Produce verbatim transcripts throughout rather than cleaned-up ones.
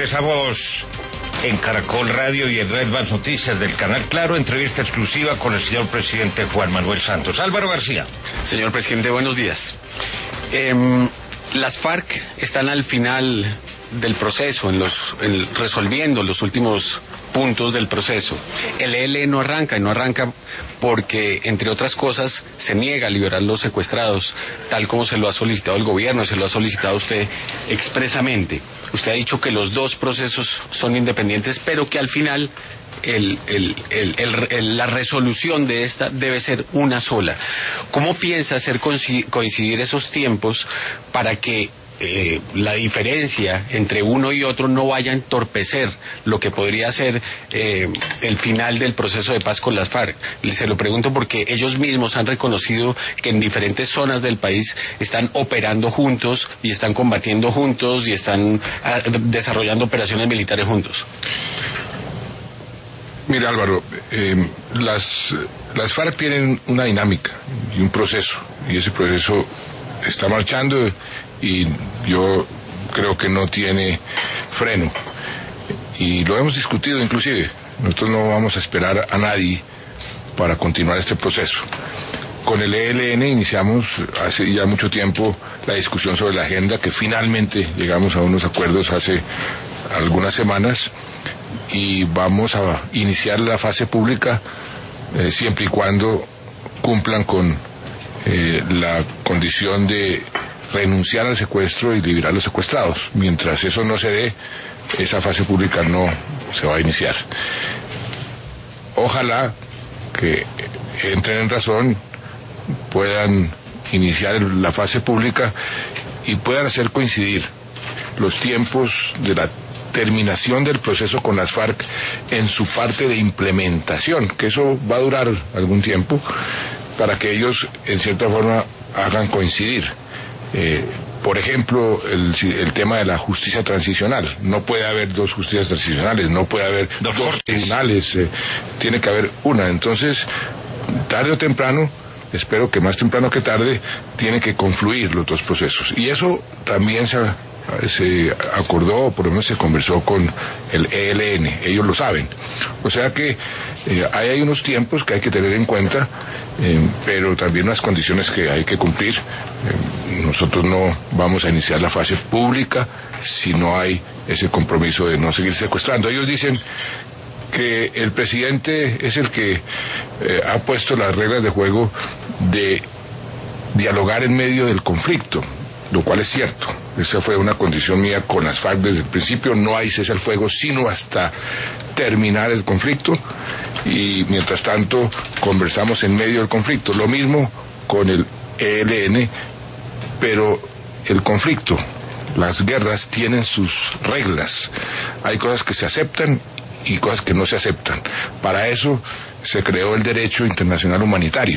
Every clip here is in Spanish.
regresamos en Caracol Radio y en Red Más Noticias del Canal Claro, entrevista exclusiva con el señor presidente Juan Manuel Santos. Álvaro García. Señor presidente, buenos días. Eh, las FARC están al final del proceso, en los, en, resolviendo los últimos puntos del proceso. El E L N no arranca, y no arranca porque, entre otras cosas, se niega a liberar los secuestrados, tal como se lo ha solicitado el gobierno, se lo ha solicitado usted expresamente. Usted ha dicho que los dos procesos son independientes, pero que al final el, el, el, el, el, la resolución de esta debe ser una sola. ¿Cómo piensa hacer coincidir esos tiempos para que Eh, la diferencia entre uno y otro no vaya a entorpecer lo que podría ser eh, el final del proceso de paz con las FARC? Se lo pregunto porque ellos mismos han reconocido que en diferentes zonas del país están operando juntos y están combatiendo juntos y están a, desarrollando operaciones militares juntos. Mira, Álvaro, eh, las, las FARC tienen una dinámica y un proceso, y ese proceso está marchando y yo creo que no tiene freno, y lo hemos discutido inclusive. Nosotros no vamos a esperar a nadie para continuar este proceso. Con el E L N iniciamos hace ya mucho tiempo la discusión sobre la agenda, que finalmente llegamos a unos acuerdos hace algunas semanas, y vamos a iniciar la fase pública eh, siempre y cuando cumplan con eh, la condición de renunciar al secuestro y liberar a los secuestrados. Mientras eso no se dé, esa fase pública no se va a iniciar. Ojalá que entren en razón, puedan iniciar la fase pública y puedan hacer coincidir los tiempos de la terminación del proceso con las FARC en su parte de implementación, que eso va a durar algún tiempo, para que ellos en cierta forma hagan coincidir. Eh, por ejemplo, el, el tema de la justicia transicional. No puede haber dos justicias transicionales, no puede haber dos, dos tribunales, eh, tiene que haber una. Entonces, tarde o temprano, espero que más temprano que tarde, tienen que confluir los dos procesos. Y eso también se, se acordó, por lo menos se conversó con el E L N, ellos lo saben. O sea que eh, hay unos tiempos que hay que tener en cuenta, eh, pero también unas condiciones que hay que cumplir. Eh, nosotros no vamos a iniciar la fase pública si no hay ese compromiso de no seguir secuestrando. Ellos dicen que el presidente es el que eh, ha puesto las reglas de juego de dialogar en medio del conflicto, lo cual es cierto. Esa fue una condición mía con las FARC desde el principio. No hay cese al fuego sino hasta terminar el conflicto, y mientras tanto conversamos en medio del conflicto. Lo mismo con el E L N, pero el conflicto, las guerras tienen sus reglas. Hay cosas que se aceptan y cosas que no se aceptan. Para eso se creó el derecho internacional humanitario,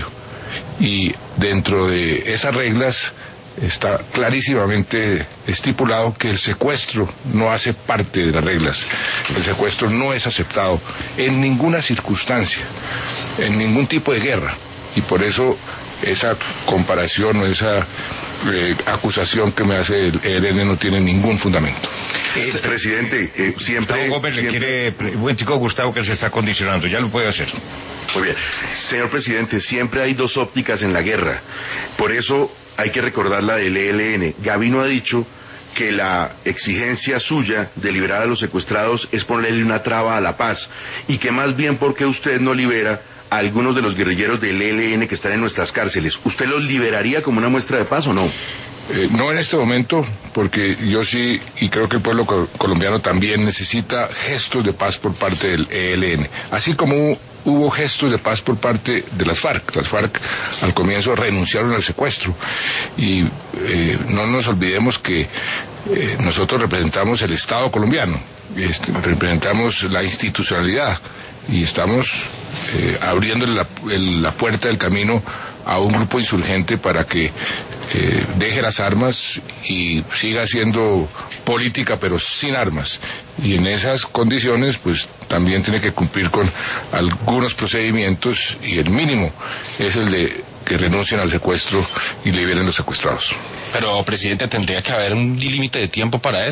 y dentro de esas reglas está clarísimamente estipulado que el secuestro no hace parte de las reglas. El secuestro no es aceptado en ninguna circunstancia, en ningún tipo de guerra, y por eso esa comparación o esa eh, acusación que me hace el E L N no tiene ningún fundamento. Este, presidente, eh, siempre... Gustavo Gómez siempre... le quiere... Buen chico Gustavo, que se está condicionando, ya lo puede hacer. Muy bien. Señor presidente, siempre hay dos ópticas en la guerra. Por eso hay que recordar la del E L N. Gavino ha dicho que la exigencia suya de liberar a los secuestrados es ponerle una traba a la paz, y que más bien porque usted no libera a algunos de los guerrilleros del E L N que están en nuestras cárceles, ¿usted los liberaría como una muestra de paz o no? Eh, no en este momento, porque yo sí, y creo que el pueblo co- colombiano también necesita gestos de paz por parte del E L N, así como hubo gestos de paz por parte de las FARC. Las FARC al comienzo renunciaron al secuestro, y eh, no nos olvidemos que eh, nosotros representamos el Estado colombiano, este, representamos la institucionalidad, y estamos eh, abriéndole la, el, la puerta del camino a un grupo insurgente para que eh, deje las armas y siga haciendo política, pero sin armas. Y en esas condiciones, pues también tiene que cumplir con algunos procedimientos, y el mínimo es el de que renuncien al secuestro y liberen los secuestrados. Pero, presidente, tendría que haber un límite de tiempo para eso.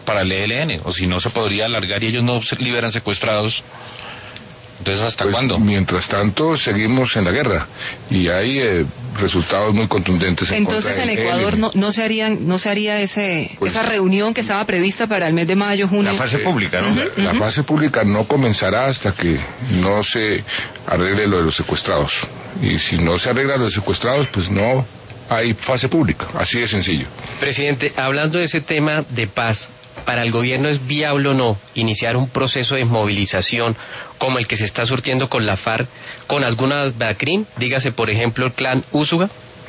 para el E L N, o si no se podría alargar y ellos no se liberan secuestrados. Entonces, ¿hasta pues, cuándo? Mientras tanto, seguimos en la guerra y hay eh, resultados muy contundentes. En Entonces, contra en del Ecuador E L N. no, no se harían, no se haría ese, Pues, esa reunión que estaba prevista para el mes de mayo, junio. La fase pública, ¿no? La, la fase pública no comenzará hasta que no se arregle lo de los secuestrados. Y si no se arregla lo de los secuestrados, pues no hay fase pública. Así de sencillo. Presidente, hablando de ese tema de paz, ¿para el gobierno es viable o no iniciar un proceso de movilización como el que se está surtiendo con la FARC, con algunas BACRIM, dígase por ejemplo el clan Úsuga?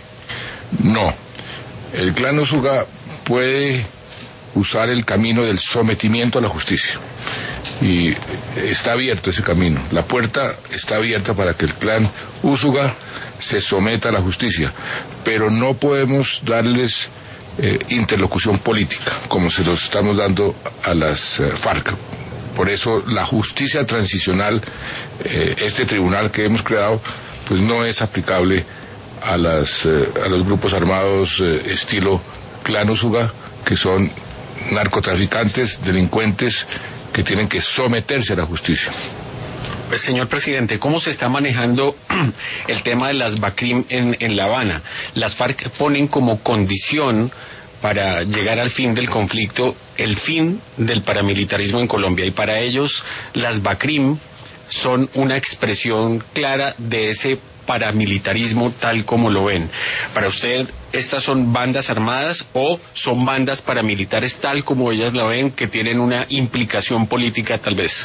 No. El clan Úsuga puede usar el camino del sometimiento a la justicia. Y está abierto ese camino. La puerta está abierta para que el clan Úsuga se someta a la justicia. Pero no podemos darles eh, interlocución política, como se los estamos dando a las eh, FARC. Por eso la justicia transicional, eh, este tribunal que hemos creado, pues no es aplicable a, las, eh, a los grupos armados eh, estilo clan Úsuga, que son narcotraficantes, delincuentes, que tienen que someterse a la justicia. Pues, señor presidente, ¿cómo se está manejando el tema de las BACRIM en, en La Habana? Las FARC ponen como condición para llegar al fin del conflicto el fin del paramilitarismo en Colombia, y para ellos las BACRIM son una expresión clara de ese paramilitarismo tal como lo ven. Para usted, ¿estas son bandas armadas o son bandas paramilitares tal como ellas la ven, que tienen una implicación política tal vez?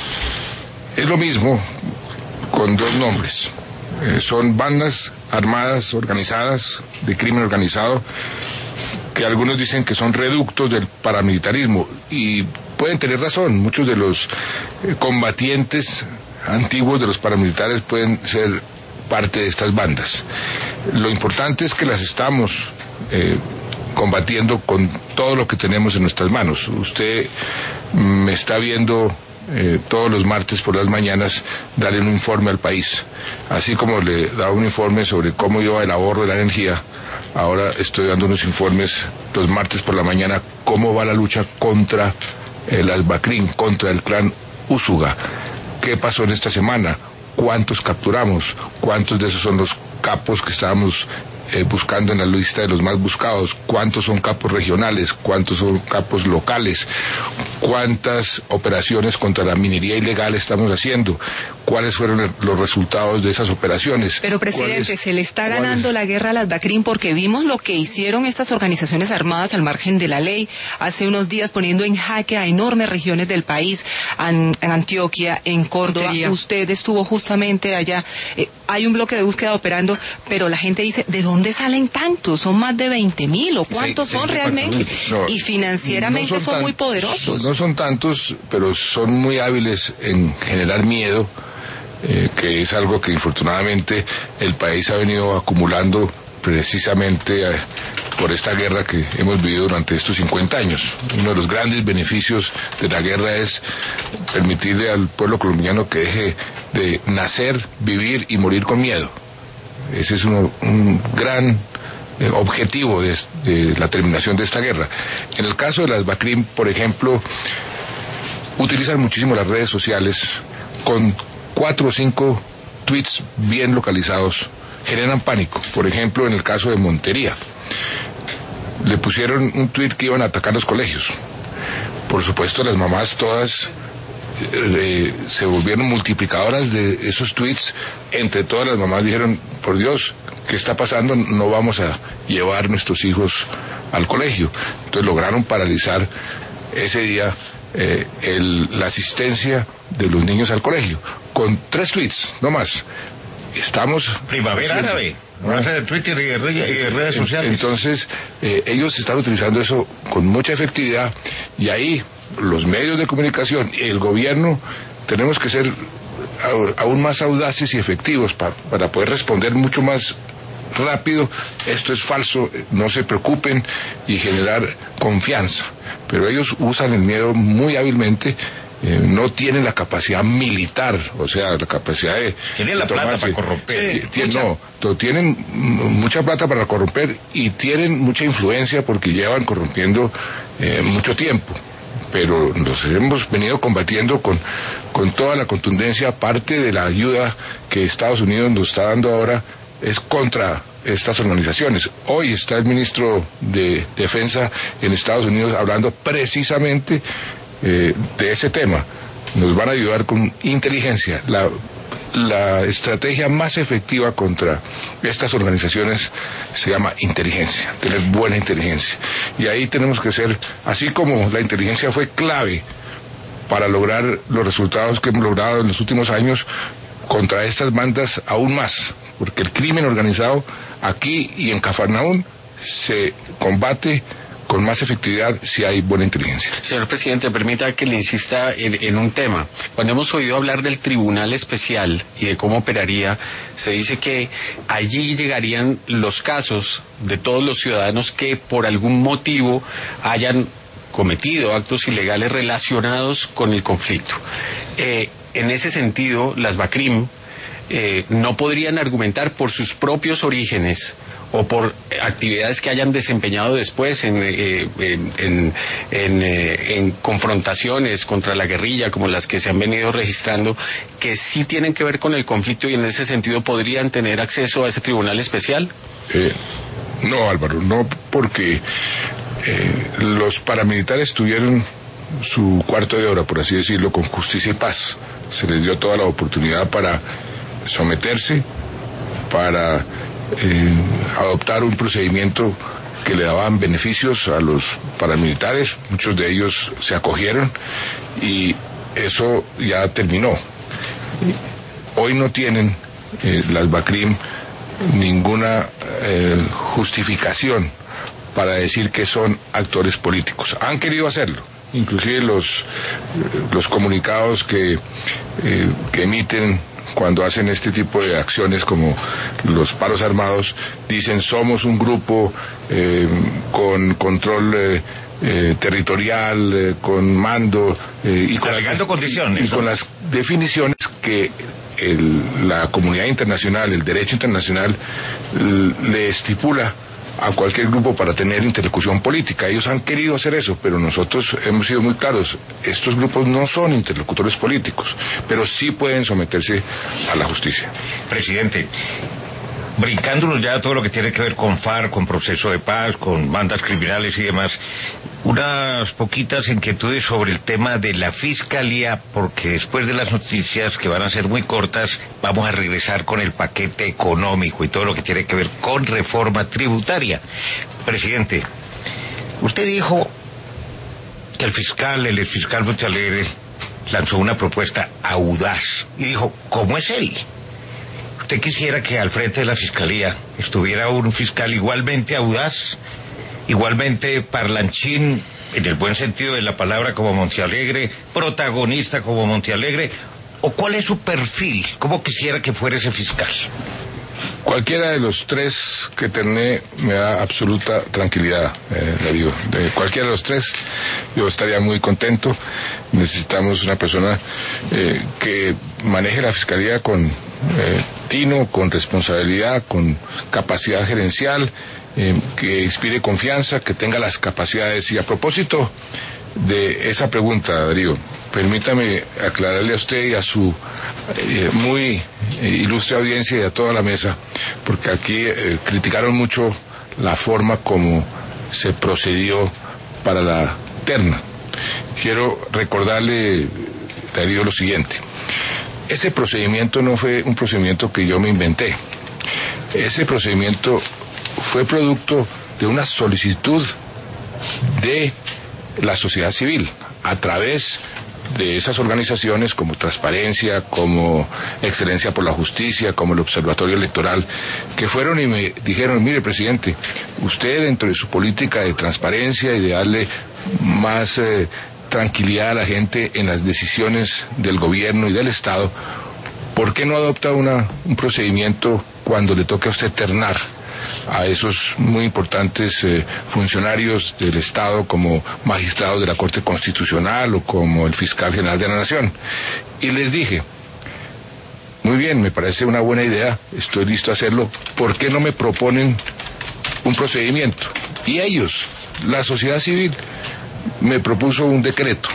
Es lo mismo, con dos nombres. Eh, son bandas armadas organizadas, de crimen organizado, que algunos dicen que son reductos del paramilitarismo, y pueden tener razón. Muchos de los eh, combatientes antiguos de los paramilitares pueden ser parte de estas bandas. Lo importante es que las estamos eh, combatiendo con todo lo que tenemos en nuestras manos. Usted me está viendo eh, todos los martes por las mañanas darle un informe al país, así como le da un informe sobre cómo iba el ahorro de la energía. Ahora estoy dando unos informes los martes por la mañana cómo va la lucha contra el BACRIM, contra el clan Úsuga. ¿Qué pasó en esta semana? ¿Cuántos capturamos? ¿Cuántos de esos son los capos que estábamos eh, buscando en la lista de los más buscados? ¿Cuántos son capos regionales? ¿Cuántos son capos locales? ¿Cuántas operaciones contra la minería ilegal estamos haciendo? ¿Cuáles fueron los resultados de esas operaciones? Pero, presidente, se le está ganando la guerra a las BACRIM, porque vimos lo que hicieron estas organizaciones armadas al margen de la ley hace unos días, poniendo en jaque a enormes regiones del país, en, en Antioquia, en Córdoba. Sería. Usted estuvo justamente allá. Eh, hay un bloque de búsqueda operando, pero la gente dice, ¿de dónde salen tantos? ¿Son más de veinte mil o cuántos sí, son sí, realmente? No, y financieramente no son, son tan, muy poderosos. No son tantos, pero son muy hábiles en generar miedo. Eh, que es algo que infortunadamente el país ha venido acumulando precisamente eh, por esta guerra que hemos vivido durante estos cincuenta años. Uno de los grandes beneficios de la guerra es permitirle al pueblo colombiano que deje de nacer, vivir y morir con miedo. Ese es uno, un gran eh, objetivo de, de la terminación de esta guerra. En el caso de las BACRIM, por ejemplo, utilizan muchísimo las redes sociales. Con cuatro o cinco tweets bien localizados generan pánico. Por ejemplo, en el caso de Montería, le pusieron un tweet que iban a atacar los colegios. Por supuesto, las mamás todas eh, se volvieron multiplicadoras de esos tweets. Entre todas las mamás dijeron, por Dios, ¿qué está pasando? No vamos a llevar nuestros hijos al colegio. Entonces lograron paralizar ese día eh, el, la asistencia de los niños al colegio, con tres tweets, no más. Estamos... Primavera árabe, ¿no? De Twitter y de redes sociales. Entonces, eh, ellos están utilizando eso con mucha efectividad, y ahí los medios de comunicación y el gobierno tenemos que ser aún más audaces y efectivos pa, para poder responder mucho más rápido. Esto es falso, no se preocupen, y generar confianza. Pero ellos usan el miedo muy hábilmente. Eh, no tienen la capacidad militar, o sea, la capacidad de... Tienen la plata para corromper. Sí, no, tienen mucha plata para corromper, y tienen mucha influencia porque llevan corrompiendo eh, mucho tiempo. pero nos hemos venido combatiendo con, con toda la contundencia. Parte de la ayuda que Estados Unidos nos está dando ahora es contra estas organizaciones. Hoy está el ministro de Defensa en Estados Unidos hablando precisamente eh, de ese tema. Nos van a ayudar con inteligencia. La, la estrategia más efectiva contra estas organizaciones se llama inteligencia, tener buena inteligencia. Y ahí tenemos que ser, así como la inteligencia fue clave para lograr los resultados que hemos logrado en los últimos años, contra estas bandas aún más, porque el crimen organizado aquí y en Cafarnaún se combate con más efectividad si hay buena inteligencia. Señor presidente, permita que le insista en, en un tema. Cuando hemos oído hablar del Tribunal Especial y de cómo operaría, se dice que allí llegarían los casos de todos los ciudadanos que por algún motivo hayan cometido actos ilegales relacionados con el conflicto. Eh, en ese sentido, las BACRIM eh, no podrían argumentar por sus propios orígenes o por actividades que hayan desempeñado después en, eh, en, en, en, eh, en confrontaciones contra la guerrilla como las que se han venido registrando, que sí tienen que ver con el conflicto y en ese sentido podrían tener acceso a ese tribunal especial? Eh, no, Álvaro, no, porque eh, los paramilitares tuvieron su cuarto de hora, por así decirlo, con Justicia y Paz. Se les dio toda la oportunidad para someterse, para eh, adoptar un procedimiento que le daban beneficios a los paramilitares. Muchos de ellos se acogieron y eso ya terminó. Hoy no tienen eh, las BACRIM ninguna eh, justificación para decir que son actores políticos. Han querido hacerlo, inclusive los, los comunicados que, eh, que emiten cuando hacen este tipo de acciones como los paros armados, dicen somos un grupo eh, con control eh, eh, territorial, eh, con mando eh, y, con las, condiciones, y con las definiciones que el, la comunidad internacional, el derecho internacional le estipula a cualquier grupo para tener interlocución política. Ellos han querido hacer eso, pero nosotros hemos sido muy claros. Estos grupos no son interlocutores políticos, pero sí pueden someterse a la justicia. Presidente, brincándonos ya todo lo que tiene que ver con FARC, con proceso de paz, con bandas criminales y demás, unas poquitas inquietudes sobre el tema de la Fiscalía, porque después de las noticias, que van a ser muy cortas, vamos a regresar con el paquete económico y todo lo que tiene que ver con reforma tributaria. Presidente, usted dijo que el fiscal, el exfiscal Montealegre, lanzó una propuesta audaz y dijo, ¿cómo es él? ¿Usted quisiera que al frente de la Fiscalía estuviera un fiscal igualmente audaz, igualmente parlanchín, en el buen sentido de la palabra, como Montealegre, protagonista como Montealegre? ¿O cuál es su perfil? ¿Cómo quisiera que fuera ese fiscal? Cualquiera de los tres que terminé me da absoluta tranquilidad, eh, le digo. De cualquiera de los tres yo estaría muy contento. Necesitamos una persona eh, que maneje la Fiscalía con eh, tino, con responsabilidad, con capacidad gerencial, eh, que inspire confianza, que tenga las capacidades. Y a propósito de esa pregunta, Darío, permítame aclararle a usted y a su eh, muy eh, ilustre audiencia y a toda la mesa, porque aquí eh, criticaron mucho la forma como se procedió para la terna. Quiero recordarle, Darío, lo siguiente. Ese procedimiento no fue un procedimiento que yo me inventé. Ese procedimiento fue producto de una solicitud de la sociedad civil a través de esas organizaciones como Transparencia, como Excelencia por la Justicia, como el Observatorio Electoral, que fueron y me dijeron, mire, presidente, usted dentro de su política de transparencia y de darle más eh, tranquilidad a la gente en las decisiones del gobierno y del Estado, ¿por qué no adopta una, un procedimiento cuando le toque a usted ternar a esos muy importantes eh, funcionarios del Estado como magistrados de la Corte Constitucional o como el fiscal general de la Nación? Y les dije, muy bien, me parece una buena idea, estoy listo a hacerlo, ¿por qué no me proponen un procedimiento? Y ellos, la sociedad civil, me propuso un decreto.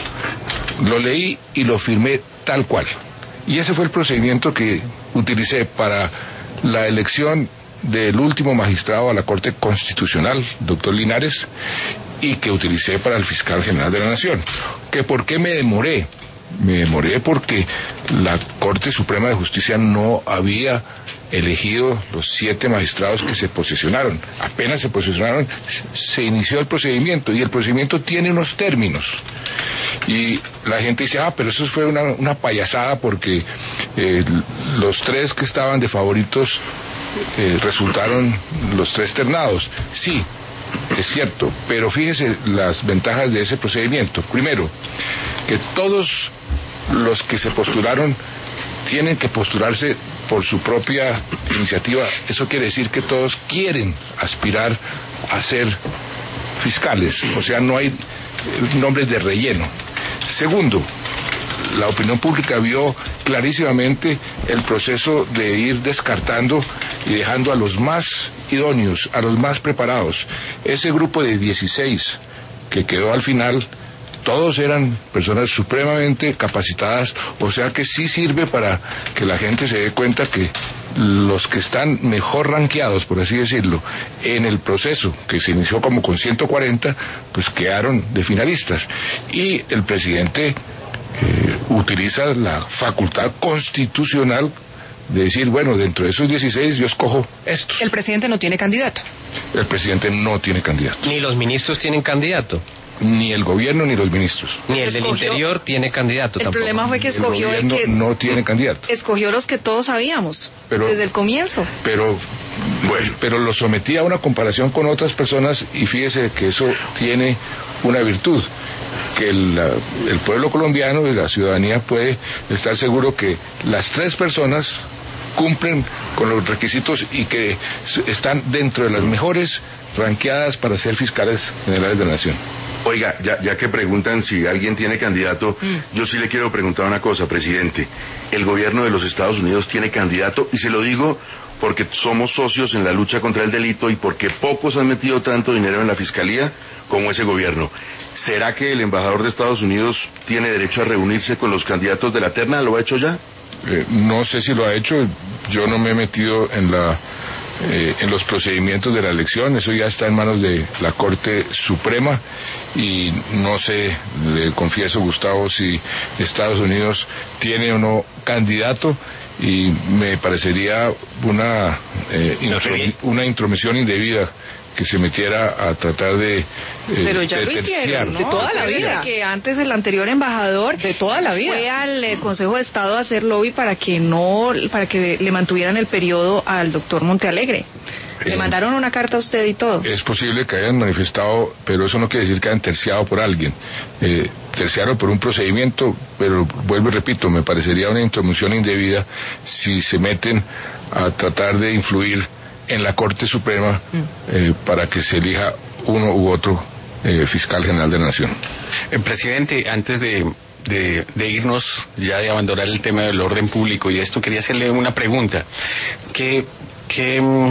Lo leí y lo firmé tal cual. Y ese fue el procedimiento que utilicé para la elección del último magistrado a la Corte Constitucional, doctor Linares, y que utilicé para el fiscal general de la Nación. ¿Que por qué me demoré? Me demoré porque la Corte Suprema de Justicia no había elegido los siete magistrados que se posesionaron. Apenas se posesionaron, se inició el procedimiento, y el procedimiento tiene unos términos. Y la gente dice, ah, pero eso fue una, una payasada porque eh, los tres que estaban de favoritos eh, resultaron los tres ternados. Sí, es cierto, pero fíjese las ventajas de ese procedimiento. Primero, que todos los que se postularon tienen que postularse por su propia iniciativa. Eso quiere decir que todos quieren aspirar a ser fiscales, o sea, no hay nombres de relleno. Segundo, la opinión pública vio clarísimamente el proceso de ir descartando y dejando a los más idóneos, a los más preparados. Ese grupo de dieciséis que quedó al final, todos eran personas supremamente capacitadas, o sea que sí sirve para que la gente se dé cuenta que los que están mejor rankeados, por así decirlo, en el proceso, que se inició como con ciento cuarenta, pues quedaron de finalistas. Y el presidente eh, utiliza la facultad constitucional de decir, bueno, dentro de esos dieciséis yo escojo estos. El presidente no tiene candidato. El presidente no tiene candidato. Ni los ministros tienen candidato. Ni el gobierno ni los ministros. Ni el del Escogió- interior tiene candidato El tampoco. problema fue que escogió el el, gobierno que no tiene candidato. escogió los que todos sabíamos Pero- desde el comienzo. Pero bueno, pero lo sometí a una comparación con otras personas, y fíjese que eso tiene una virtud, que el, la- el pueblo colombiano y la ciudadanía puede estar seguro que las tres personas cumplen con los requisitos y que s- están dentro de las mejores ranqueadas para ser fiscales generales de la Nación. Oiga, ya, ya que preguntan si alguien tiene candidato, Mm. yo sí le quiero preguntar una cosa, presidente. El gobierno de los Estados Unidos tiene candidato, y se lo digo porque somos socios en la lucha contra el delito y porque pocos han metido tanto dinero en la fiscalía como ese gobierno. ¿Será que el embajador de Estados Unidos tiene derecho a reunirse con los candidatos de la terna? ¿Lo ha hecho ya? Eh, no sé si lo ha hecho, yo no me he metido en la eh, en los procedimientos de la elección, eso ya está en manos de la Corte Suprema, y no sé, le confieso, Gustavo, si Estados Unidos tiene o no candidato, y me parecería una eh, No intro- sé. una intromisión indebida que se metiera a tratar de eh, Pero ya de lo hicieron, terciar. ¿no? De toda la Acuérdese vida. que antes el anterior embajador De toda la vida. fue al eh, Consejo de Estado a hacer lobby para que no, para que le mantuvieran el periodo al doctor Montealegre. Le Eh, mandaron una carta a usted y todo. Es posible que hayan manifestado, pero eso no quiere decir que hayan terciado por alguien. Eh, terciaron por un procedimiento, pero vuelvo y repito, me parecería una intromisión indebida si se meten a tratar de influir en la Corte Suprema eh, para que se elija uno u otro eh, fiscal general de la Nación. Eh, presidente, antes de, de, de irnos, ya de abandonar el tema del orden público y esto, quería hacerle una pregunta. ¿Qué, qué, mm,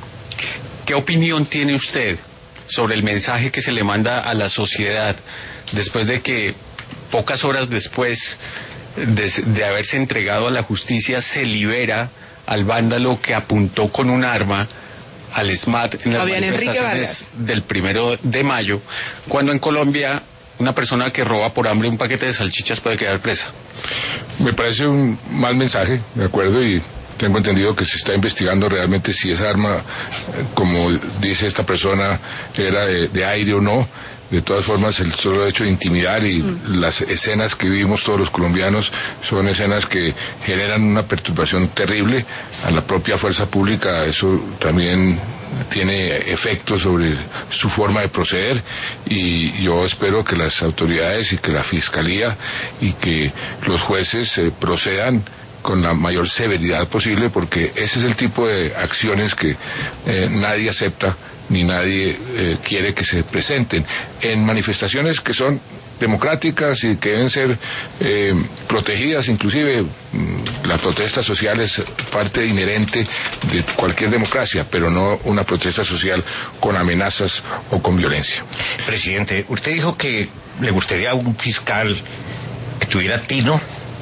qué opinión tiene usted sobre el mensaje que se le manda a la sociedad después de que pocas horas después de, de haberse entregado a la justicia se libera al vándalo que apuntó con un arma al SMAT en las Fabián Enrique manifestaciones del primero de mayo, cuando en Colombia una persona que roba por hambre un paquete de salchichas puede quedar presa? Me parece un mal mensaje, de acuerdo, y tengo entendido que se está investigando realmente si esa arma, eh, como dice esta persona, era de, de aire o no. De todas formas, el solo hecho de intimidar y mm. las escenas que vivimos todos los colombianos son escenas que generan una perturbación terrible a la propia fuerza pública. Eso también tiene efectos sobre su forma de proceder, y yo espero que las autoridades y que la Fiscalía y que los jueces eh, procedan con la mayor severidad posible, porque ese es el tipo de acciones que eh, nadie acepta ni nadie eh, quiere que se presenten en manifestaciones que son democráticas y que deben ser eh, protegidas. Inclusive la protesta social es parte inherente de cualquier democracia, pero no una protesta social con amenazas o con violencia. Presidente, usted dijo que le gustaría un fiscal que tuviera tino,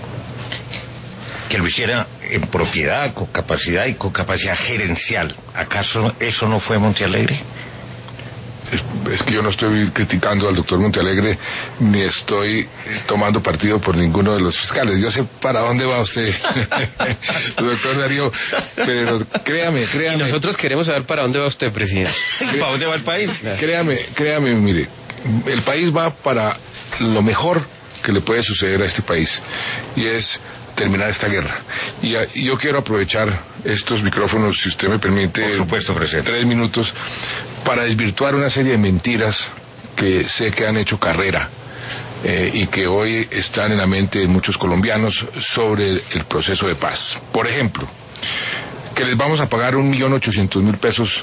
que lo hiciera en propiedad, con capacidad y con capacidad gerencial. ¿Acaso eso no fue Montealegre? Es que yo no estoy criticando al doctor Montealegre, ni estoy tomando partido por ninguno de los fiscales. Yo sé para dónde va usted, doctor Darío, pero créame, créame. Y nosotros queremos saber para dónde va usted, presidente. ¿Para dónde va el país? Créame, créame, mire, el país va para lo mejor que le puede suceder a este país, y es terminar esta guerra. Y, y yo quiero aprovechar estos micrófonos, si usted me permite, por supuesto, presidente, tres minutos, para desvirtuar una serie de mentiras que sé que han hecho carrera eh, y que hoy están en la mente de muchos colombianos sobre el, el proceso de paz. Por ejemplo, que les vamos a pagar un millón ochocientos mil pesos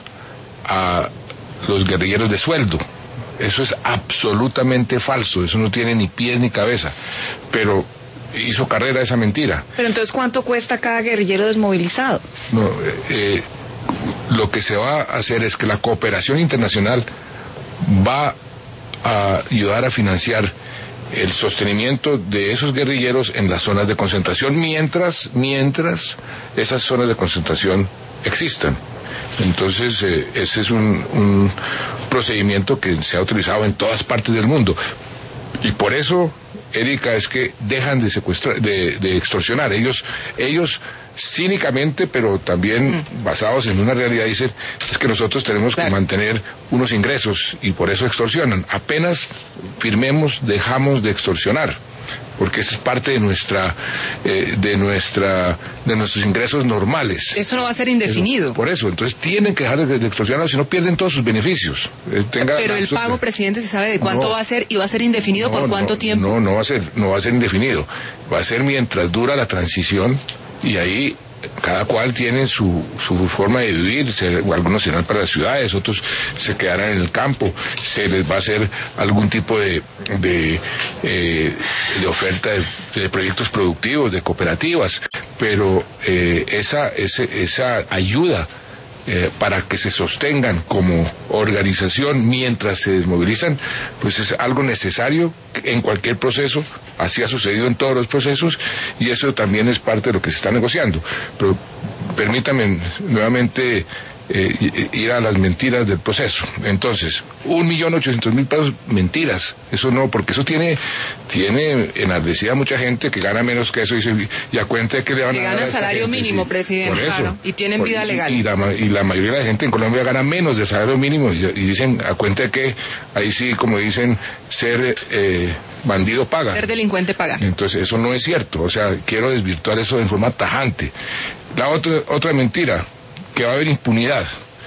a los guerrilleros de sueldo. Eso es absolutamente falso, eso no tiene ni pies ni cabeza, pero hizo carrera esa mentira. Pero entonces, ¿cuánto cuesta cada guerrillero desmovilizado? No, eh, lo que se va a hacer es que la cooperación internacional va a ayudar a financiar el sostenimiento de esos guerrilleros en las zonas de concentración mientras, mientras esas zonas de concentración existan. Entonces, eh, ese es un, un procedimiento que se ha utilizado en todas partes del mundo. Y por eso, Erika, es que dejan de secuestrar, de, de extorsionar. Ellos, ellos cínicamente, pero también basados en una realidad, dicen, es que nosotros tenemos que mantener unos ingresos y por eso extorsionan. Apenas firmemos, dejamos de extorsionar, porque esa es parte de nuestra, eh, de nuestra, de nuestros ingresos normales. Eso no va a ser indefinido. Eso, por eso, entonces tienen que dejar de, de extorsionar, si no pierden todos sus beneficios. Eh, tenga Pero el pago, presidente, ¿se sabe de cuánto no, va a ser y va a ser indefinido no, por cuánto no, tiempo? No, no va a ser, no va a ser indefinido. Va a ser mientras dura la transición y ahí cada cual tiene su, su forma de vivir. Se, algunos se irán para las ciudades, otros se quedarán en el campo. Se les va a hacer algún tipo de de, eh, de oferta de, de proyectos productivos, de cooperativas, pero eh, esa, ese, esa ayuda Eh, para que se sostengan como organización mientras se desmovilizan, pues es algo necesario en cualquier proceso. Así ha sucedido en todos los procesos y eso también es parte de lo que se está negociando. Pero permítame nuevamente eh, ir a las mentiras del proceso. Entonces, un millón ochocientos mil pesos, mentiras. Eso no, porque eso tiene tiene enardecida a mucha gente que gana menos que eso y, se, y a cuenta de que le van que a dar gana a esta salario gente, mínimo, sí. presidente, Por eso. claro, y tienen Por, vida y, legal. Y la, y la mayoría de la gente en Colombia gana menos de salario mínimo y, y dicen a cuenta de que ahí sí, como dicen, ser eh, bandido paga. Ser delincuente paga. Entonces eso no es cierto, o sea, quiero desvirtuar eso en forma tajante. La otra, otra mentira, que va a haber impunidad.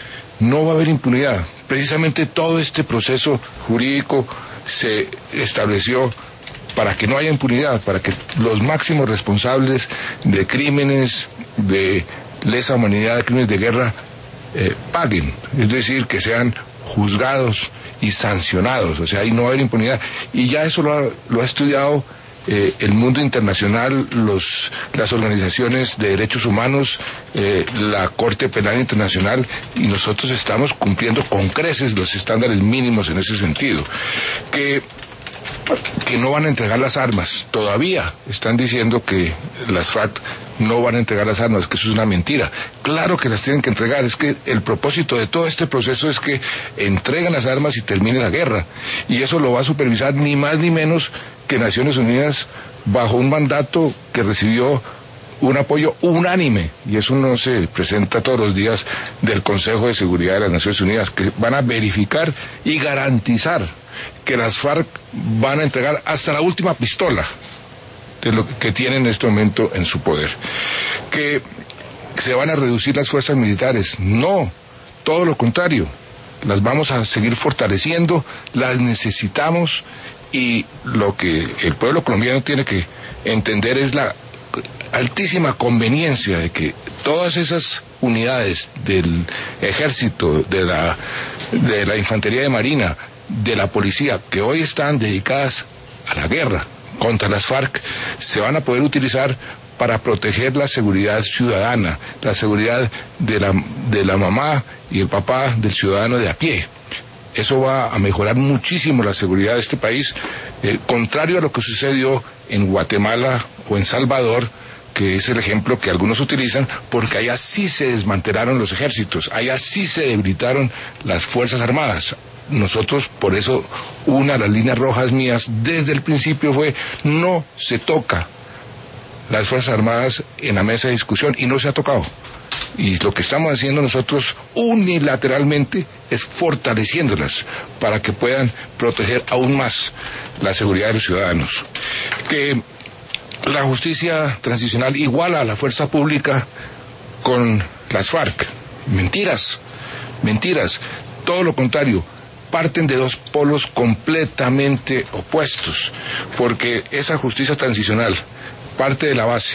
No va a haber impunidad. Precisamente todo este proceso jurídico se estableció para que no haya impunidad, para que los máximos responsables de crímenes de lesa humanidad, de crímenes de guerra, eh, paguen, es decir, que sean juzgados y sancionados, o sea, ahí no va a haber impunidad. Y ya eso lo ha, lo ha estudiado Eh, el mundo internacional, los, las organizaciones de derechos humanos, eh, la Corte Penal Internacional, y nosotros estamos cumpliendo con creces los estándares mínimos en ese sentido. Que, que no van a entregar las armas, todavía están diciendo que las FARC no van a entregar las armas, que eso es una mentira. Claro que las tienen que entregar, es que el propósito de todo este proceso es que entreguen las armas y termine la guerra, y eso lo va a supervisar ni más ni menos que Naciones Unidas, bajo un mandato que recibió un apoyo unánime, y eso no se presenta todos los días, del Consejo de Seguridad de las Naciones Unidas, que van a verificar y garantizar que las FARC van a entregar hasta la última pistola de lo que tienen en este momento en su poder. Que se van a reducir las fuerzas militares, no, todo lo contrario, las vamos a seguir fortaleciendo, las necesitamos. Y lo que el pueblo colombiano tiene que entender es la altísima conveniencia de que todas esas unidades del ejército, de la, de la infantería de marina, de la policía, que hoy están dedicadas a la guerra contra las FARC se van a poder utilizar para proteger la seguridad ciudadana, la seguridad de la, de la mamá y el papá del ciudadano de a pie. Eso va a mejorar muchísimo la seguridad de este país, eh, contrario a lo que sucedió en Guatemala o en Salvador, que es el ejemplo que algunos utilizan, porque allá sí se desmantelaron los ejércitos, allá sí se debilitaron las Fuerzas Armadas. Nosotros, por eso, una de las líneas rojas mías desde el principio fue: no se toca las Fuerzas Armadas en la mesa de discusión, y no se ha tocado. Y lo que estamos haciendo nosotros unilateralmente es fortaleciéndolas para que puedan proteger aún más la seguridad de los ciudadanos. Que la justicia transicional iguala a la fuerza pública con las FARC. Mentiras, mentiras. Todo lo contrario. Parten de dos polos completamente opuestos, porque esa justicia transicional parte de la base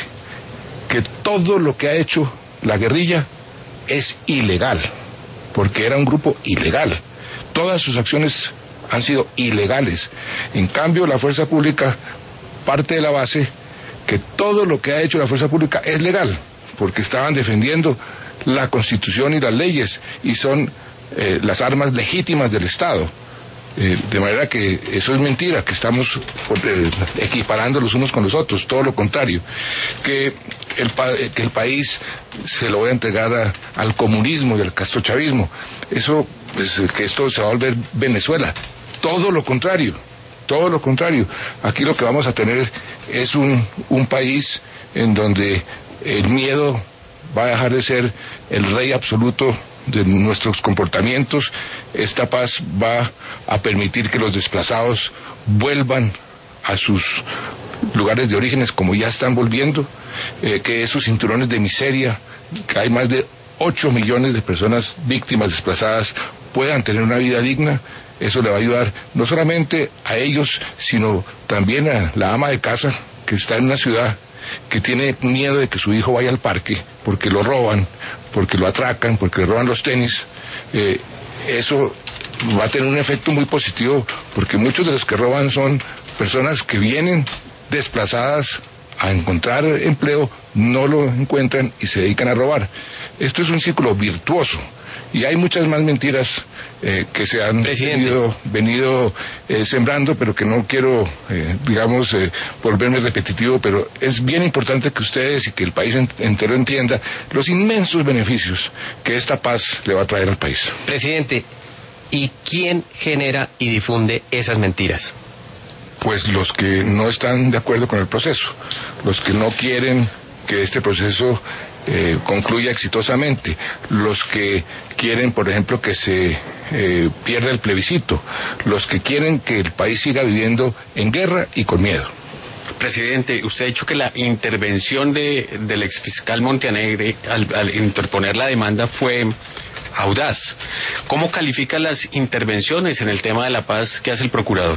que todo lo que ha hecho la guerrilla es ilegal, porque era un grupo ilegal. Todas sus acciones han sido ilegales. En cambio, la fuerza pública parte de la base que todo lo que ha hecho la fuerza pública es legal, porque estaban defendiendo la Constitución y las leyes, y son eh, las armas legítimas del Estado. Eh, de manera que eso es mentira, que estamos eh, equiparando los unos con los otros, todo lo contrario. Que el, pa que el país se lo va a entregar a, al comunismo y al castrochavismo, eso, pues, que esto se va a volver Venezuela, todo lo contrario, todo lo contrario. Aquí lo que vamos a tener es un, un país en donde el miedo va a dejar de ser el rey absoluto de nuestros comportamientos. Esta paz va a permitir que los desplazados vuelvan a sus lugares de orígenes, como ya están volviendo, eh, que esos cinturones de miseria, que hay más de ocho millones de personas víctimas desplazadas, puedan tener una vida digna. Eso le va a ayudar no solamente a ellos, sino también a la ama de casa que está en una ciudad que tiene miedo de que su hijo vaya al parque porque lo roban, porque lo atracan, porque le roban los tenis. Eh, eso va a tener un efecto muy positivo, porque muchos de los que roban son personas que vienen desplazadas a encontrar empleo, no lo encuentran y se dedican a robar. Esto es un círculo virtuoso, y hay muchas más mentiras eh, que se han venido, venido eh, sembrando, pero que no quiero, eh, digamos, eh, volverme repetitivo, pero es bien importante que ustedes y que el país entero entienda los inmensos beneficios que esta paz le va a traer al país. Presidente, ¿y quién genera y difunde esas mentiras? Pues los que no están de acuerdo con el proceso, los que no quieren que este proceso eh, concluya exitosamente, los que quieren, por ejemplo, que se eh, pierda el plebiscito, los que quieren que el país siga viviendo en guerra y con miedo. Presidente, usted ha dicho que la intervención de, del exfiscal Montealegre al, al interponer la demanda fue audaz. ¿Cómo califica las intervenciones en el tema de la paz que hace el procurador?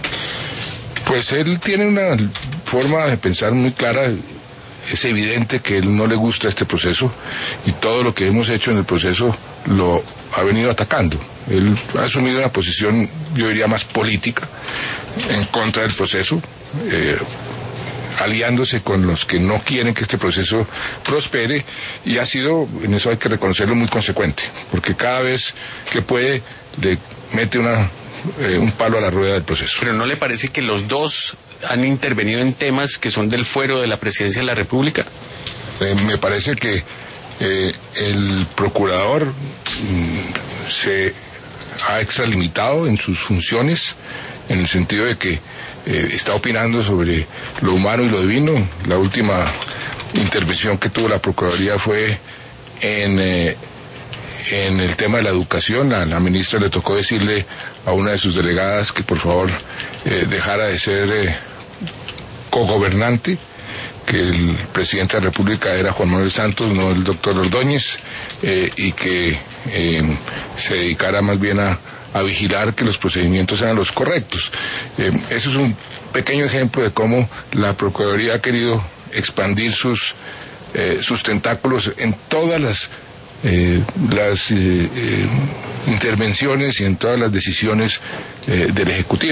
Pues él tiene una forma de pensar muy clara. Es evidente que a él no le gusta este proceso, y todo lo que hemos hecho en el proceso lo ha venido atacando. Él ha asumido una posición, yo diría, más política en contra del proceso, eh, aliándose con los que no quieren que este proceso prospere, y ha sido, en eso hay que reconocerlo, muy consecuente, porque cada vez que puede le mete una Eh, un palo a la rueda del proceso. ¿Pero no le parece que los dos han intervenido en temas que son del fuero de la presidencia de la República? Eh, me parece que eh, el procurador mm, se ha extralimitado en sus funciones, en el sentido de que eh, está opinando sobre lo humano y lo divino. La última intervención que tuvo la Procuraduría fue en... Eh, En el tema de la educación. A la ministra le tocó decirle a una de sus delegadas que por favor eh, dejara de ser eh, cogobernante, que el presidente de la República era Juan Manuel Santos, no el doctor Ordóñez, eh, y que eh, se dedicara más bien a, a vigilar que los procedimientos eran los correctos. Eh, eso es un pequeño ejemplo de cómo la Procuraduría ha querido expandir sus, eh, sus tentáculos en todas las Eh, las eh, eh, intervenciones y en todas las decisiones eh, del Ejecutivo.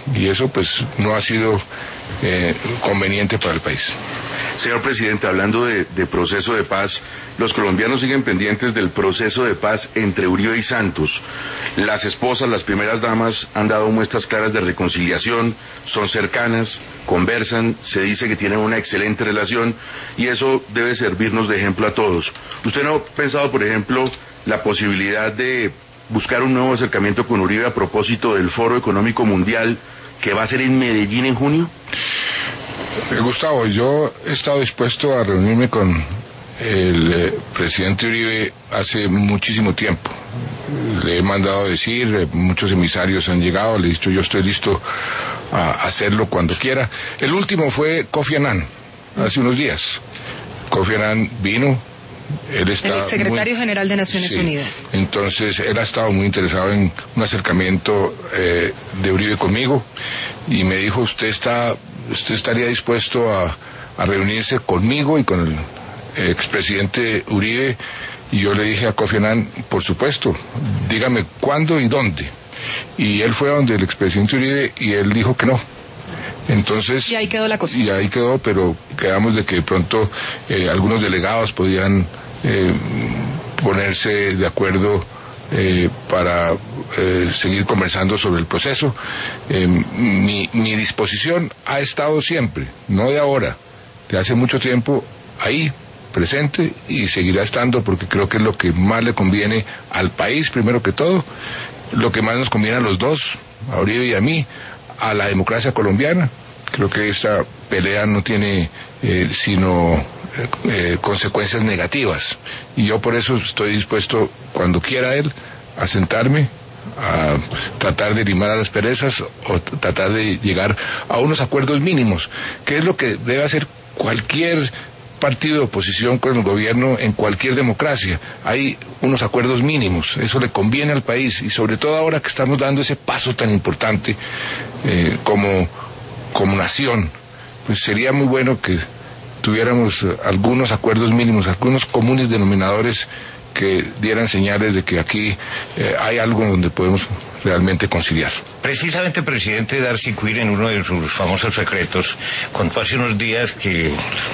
y eso pues no ha sido eh, conveniente para el país. Señor presidente, hablando de, de proceso de paz, los colombianos siguen pendientes del proceso de paz entre Uribe y Santos. Las esposas, las primeras damas, han dado muestras claras de reconciliación, son cercanas, conversan, se dice que tienen una excelente relación y eso debe servirnos de ejemplo a todos. ¿Usted no ha pensado, por ejemplo, la posibilidad de buscar un nuevo acercamiento con Uribe a propósito del Foro Económico Mundial que va a ser en Medellín en junio? Eh, Gustavo, yo he estado dispuesto a reunirme con el eh, presidente Uribe hace muchísimo tiempo. Le he mandado decir, eh, muchos emisarios han llegado, le he dicho yo estoy listo a hacerlo cuando quiera. El último fue Kofi Annan, hace unos días. Kofi Annan vino, él está... El secretario muy... general de Naciones sí. Unidas. Entonces, él ha estado muy interesado en un acercamiento eh, de Uribe conmigo y me dijo, usted está... ¿Usted estaría dispuesto a, a reunirse conmigo y con el expresidente Uribe? Y yo le dije a Kofi Annan, por supuesto, dígame cuándo y dónde. Y él fue a donde el expresidente Uribe y él dijo que no. Entonces, y ahí quedó la cosa. Y ahí quedó, pero quedamos de que de pronto eh, algunos delegados podían eh, ponerse de acuerdo Eh, para eh, seguir conversando sobre el proceso. Eh, mi, mi disposición ha estado siempre, no de ahora, de hace mucho tiempo, ahí, presente, y seguirá estando porque creo que es lo que más le conviene al país, primero que todo, lo que más nos conviene a los dos, a Uribe y a mí, a la democracia colombiana. Creo que esta pelea no tiene eh, sino eh, consecuencias negativas y yo por eso estoy dispuesto cuando quiera él a sentarme a tratar de limar a las perezas o tratar de llegar a unos acuerdos mínimos, que es lo que debe hacer cualquier partido de oposición con el gobierno en cualquier democracia. Hay unos acuerdos mínimos, eso le conviene al país y sobre todo ahora que estamos dando ese paso tan importante eh, como como nación, pues sería muy bueno que tuviéramos uh, algunos acuerdos mínimos, algunos comunes denominadores que dieran señales de que aquí eh, hay algo donde podemos realmente conciliar. Precisamente el presidente Darcy Quinn, en uno de sus famosos secretos, contó hace unos días que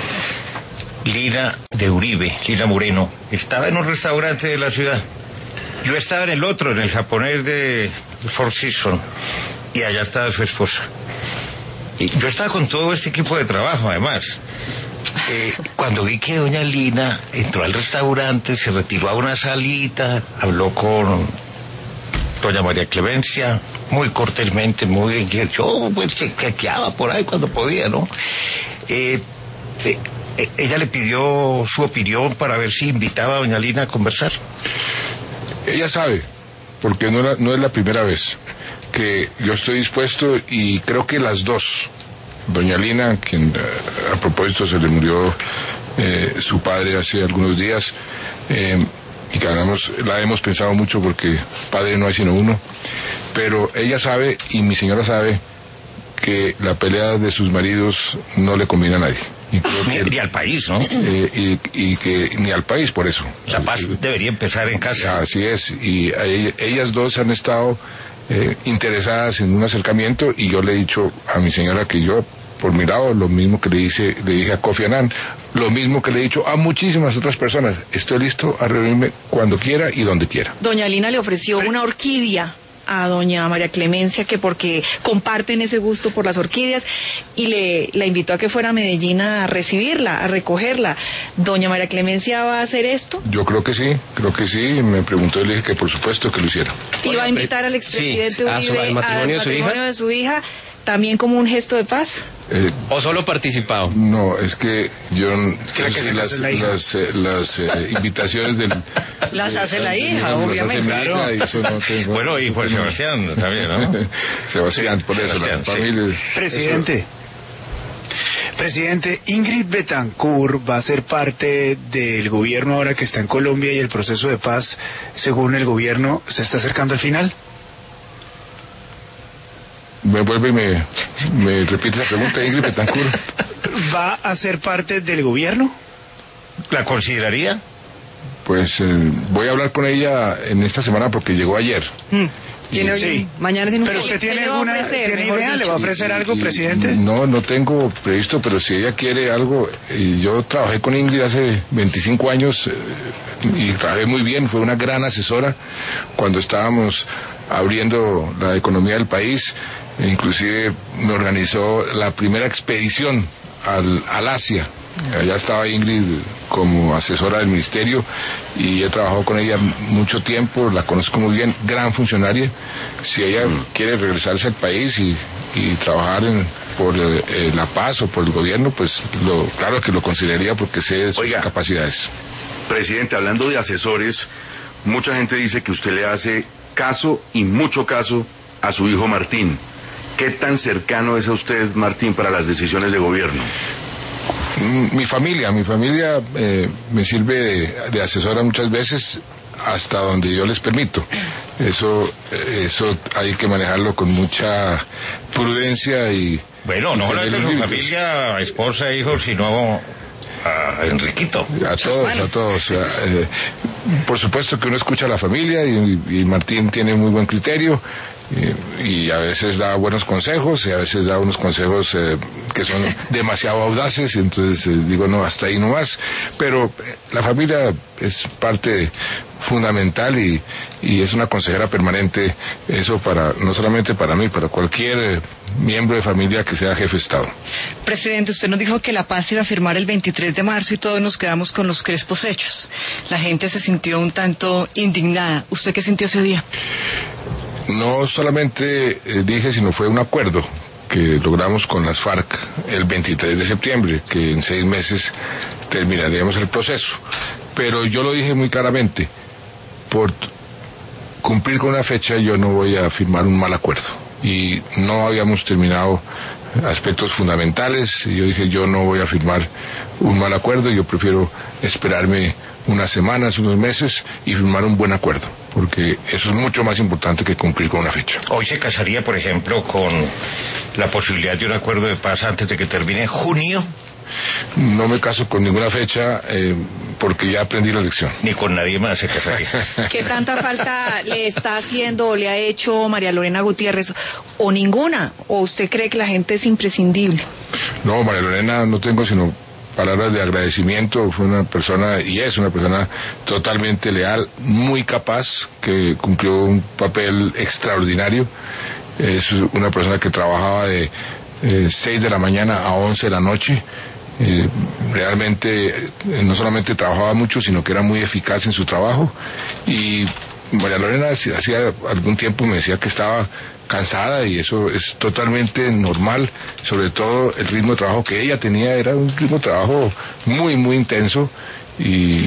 Lina de Uribe, Lina Moreno, estaba en un restaurante de la ciudad. Yo estaba en el otro, en el japonés de Four Seasons, y allá estaba su esposa. Y yo estaba con todo este equipo de trabajo, además. Eh, cuando vi que doña Lina entró al restaurante, se retiró a una salita, habló con doña María Clemencia, muy cortésmente, muy bien. Yo pues chequeaba por ahí cuando podía, ¿no? Eh, eh, ella le pidió su opinión para ver si invitaba a doña Lina a conversar. Ella sabe, porque no, la, no es la primera vez que yo estoy dispuesto y creo que las dos, doña Lina, quien a, a propósito se le murió eh, su padre hace algunos días, eh, y que hablamos, la hemos pensado mucho porque padre no hay sino uno, pero ella sabe y mi señora sabe que la pelea de sus maridos no le conviene a nadie. Y creo que ni, ni al país, ¿no? Eh, y, y que ni al país, por eso. La paz eh, debería empezar en casa. Así es, y a, ellas dos han estado eh, interesadas en un acercamiento y yo le he dicho a mi señora que yo, por mi lado, lo mismo que le, hice, le dije a Kofi Annan, lo mismo que le he dicho a muchísimas otras personas, estoy listo a reunirme cuando quiera y donde quiera. Doña Lina le ofreció una orquídea a doña María Clemencia, que porque comparten ese gusto por las orquídeas, y le la invitó a que fuera a Medellín a recibirla, a recogerla. ¿Doña María Clemencia va a hacer esto? Yo creo que sí, creo que sí. Me preguntó y le dije que por supuesto que lo hiciera. ¿Y va a invitar al expresidente sí, Uribe su, al matrimonio, al de, su matrimonio de su hija también como un gesto de paz? Eh, ¿O solo participado? No, es que yo es que la que sé, se las, las, las, eh, las eh, invitaciones del... Las hace la hija, las obviamente. hace mi hija, y eso no tengo- Bueno, y por Sebastián también, ¿no? Sebastián, por eso, Sebastián, la sí. familia... Presidente, presidente, Ingrid Betancourt va a ser parte del gobierno ahora que está en Colombia y el proceso de paz, según el gobierno, se está acercando al final. Me vuelve y me, me repite esa pregunta, Ingrid Betancourt. ¿Va a ser parte del gobierno? ¿La consideraría? Pues eh, voy a hablar con ella en esta semana porque llegó ayer. Mm. ¿Tiene Sí. hoy- mañana tiene un Pero foro. usted ¿Qué tiene le va a alguna ofrecer, ¿tiene mejor idea? ¿Le va a dicho? ofrecer algo, Y- presidente? No, no tengo previsto, pero si ella quiere algo, y yo trabajé con Ingrid hace veinticinco años eh, y trabajé muy bien, fue una gran asesora cuando estábamos abriendo la economía del país, e inclusive me organizó la primera expedición al, al Asia. Allá estaba Ingrid como asesora del ministerio y he trabajado con ella mucho tiempo, la conozco muy bien, gran funcionaria. Si ella quiere regresarse al país y, y trabajar en, por eh, la paz o por el gobierno, pues lo, claro que lo consideraría porque sé de sus Oiga. capacidades. Presidente, hablando de asesores, mucha gente dice que usted le hace caso y mucho caso a su hijo Martín. ¿Qué tan cercano es a usted, Martín, para las decisiones de gobierno? Mm, Mi familia, mi familia eh, me sirve de, de asesora muchas veces hasta donde yo les permito. Eso, eh, eso hay que manejarlo con mucha prudencia y... Bueno, no y solamente tener su límites. familia, esposa, hijos, sino a Enriquito. A todos, a todos. Eh, por supuesto que uno escucha a la familia y, y Martín tiene muy buen criterio y, y a veces da buenos consejos y a veces da unos consejos eh, que son demasiado audaces y entonces eh, digo no, hasta ahí no más. Pero eh, la familia es parte fundamental y, y es una consejera permanente, eso para no solamente para mí, para cualquier eh, miembro de familia que sea jefe de Estado. Presidente, usted nos dijo que la paz iba a firmar el veintitrés de marzo y todos nos quedamos con los crespos hechos. La gente se sintió un tanto indignada. ¿Usted qué sintió ese día? No solamente eh, dije, sino fue un acuerdo que logramos con las FARC el veintitrés de septiembre, que en seis meses terminaríamos el proceso. Pero yo lo dije muy claramente, por cumplir con una fecha yo no voy a firmar un mal acuerdo. Y no habíamos terminado aspectos fundamentales, y yo dije yo no voy a firmar un mal acuerdo, yo prefiero esperarme unas semanas, unos meses y firmar un buen acuerdo, porque eso es mucho más importante que cumplir con una fecha. Hoy se casaría, por ejemplo, con la posibilidad de un acuerdo de paz antes de que termine junio, No me caso con ninguna fecha eh, porque ya aprendí la lección. ni con nadie más se casaría. ¿Qué tanta falta le está haciendo o le ha hecho María Lorena Gutiérrez? ¿O ninguna? ¿O usted cree que la gente es imprescindible? No, María Lorena, no tengo sino palabras de agradecimiento. Fue una persona, y es una persona totalmente leal, muy capaz, que cumplió un papel extraordinario. Es una persona que trabajaba de eh, seis de la mañana a once de la noche. Eh, realmente eh, no solamente trabajaba mucho, sino que era muy eficaz en su trabajo. Y María Lorena hacía hacía algún tiempo me decía que estaba cansada, y eso es totalmente normal. Sobre todo el ritmo de trabajo que ella tenía era un ritmo de trabajo muy muy intenso, y,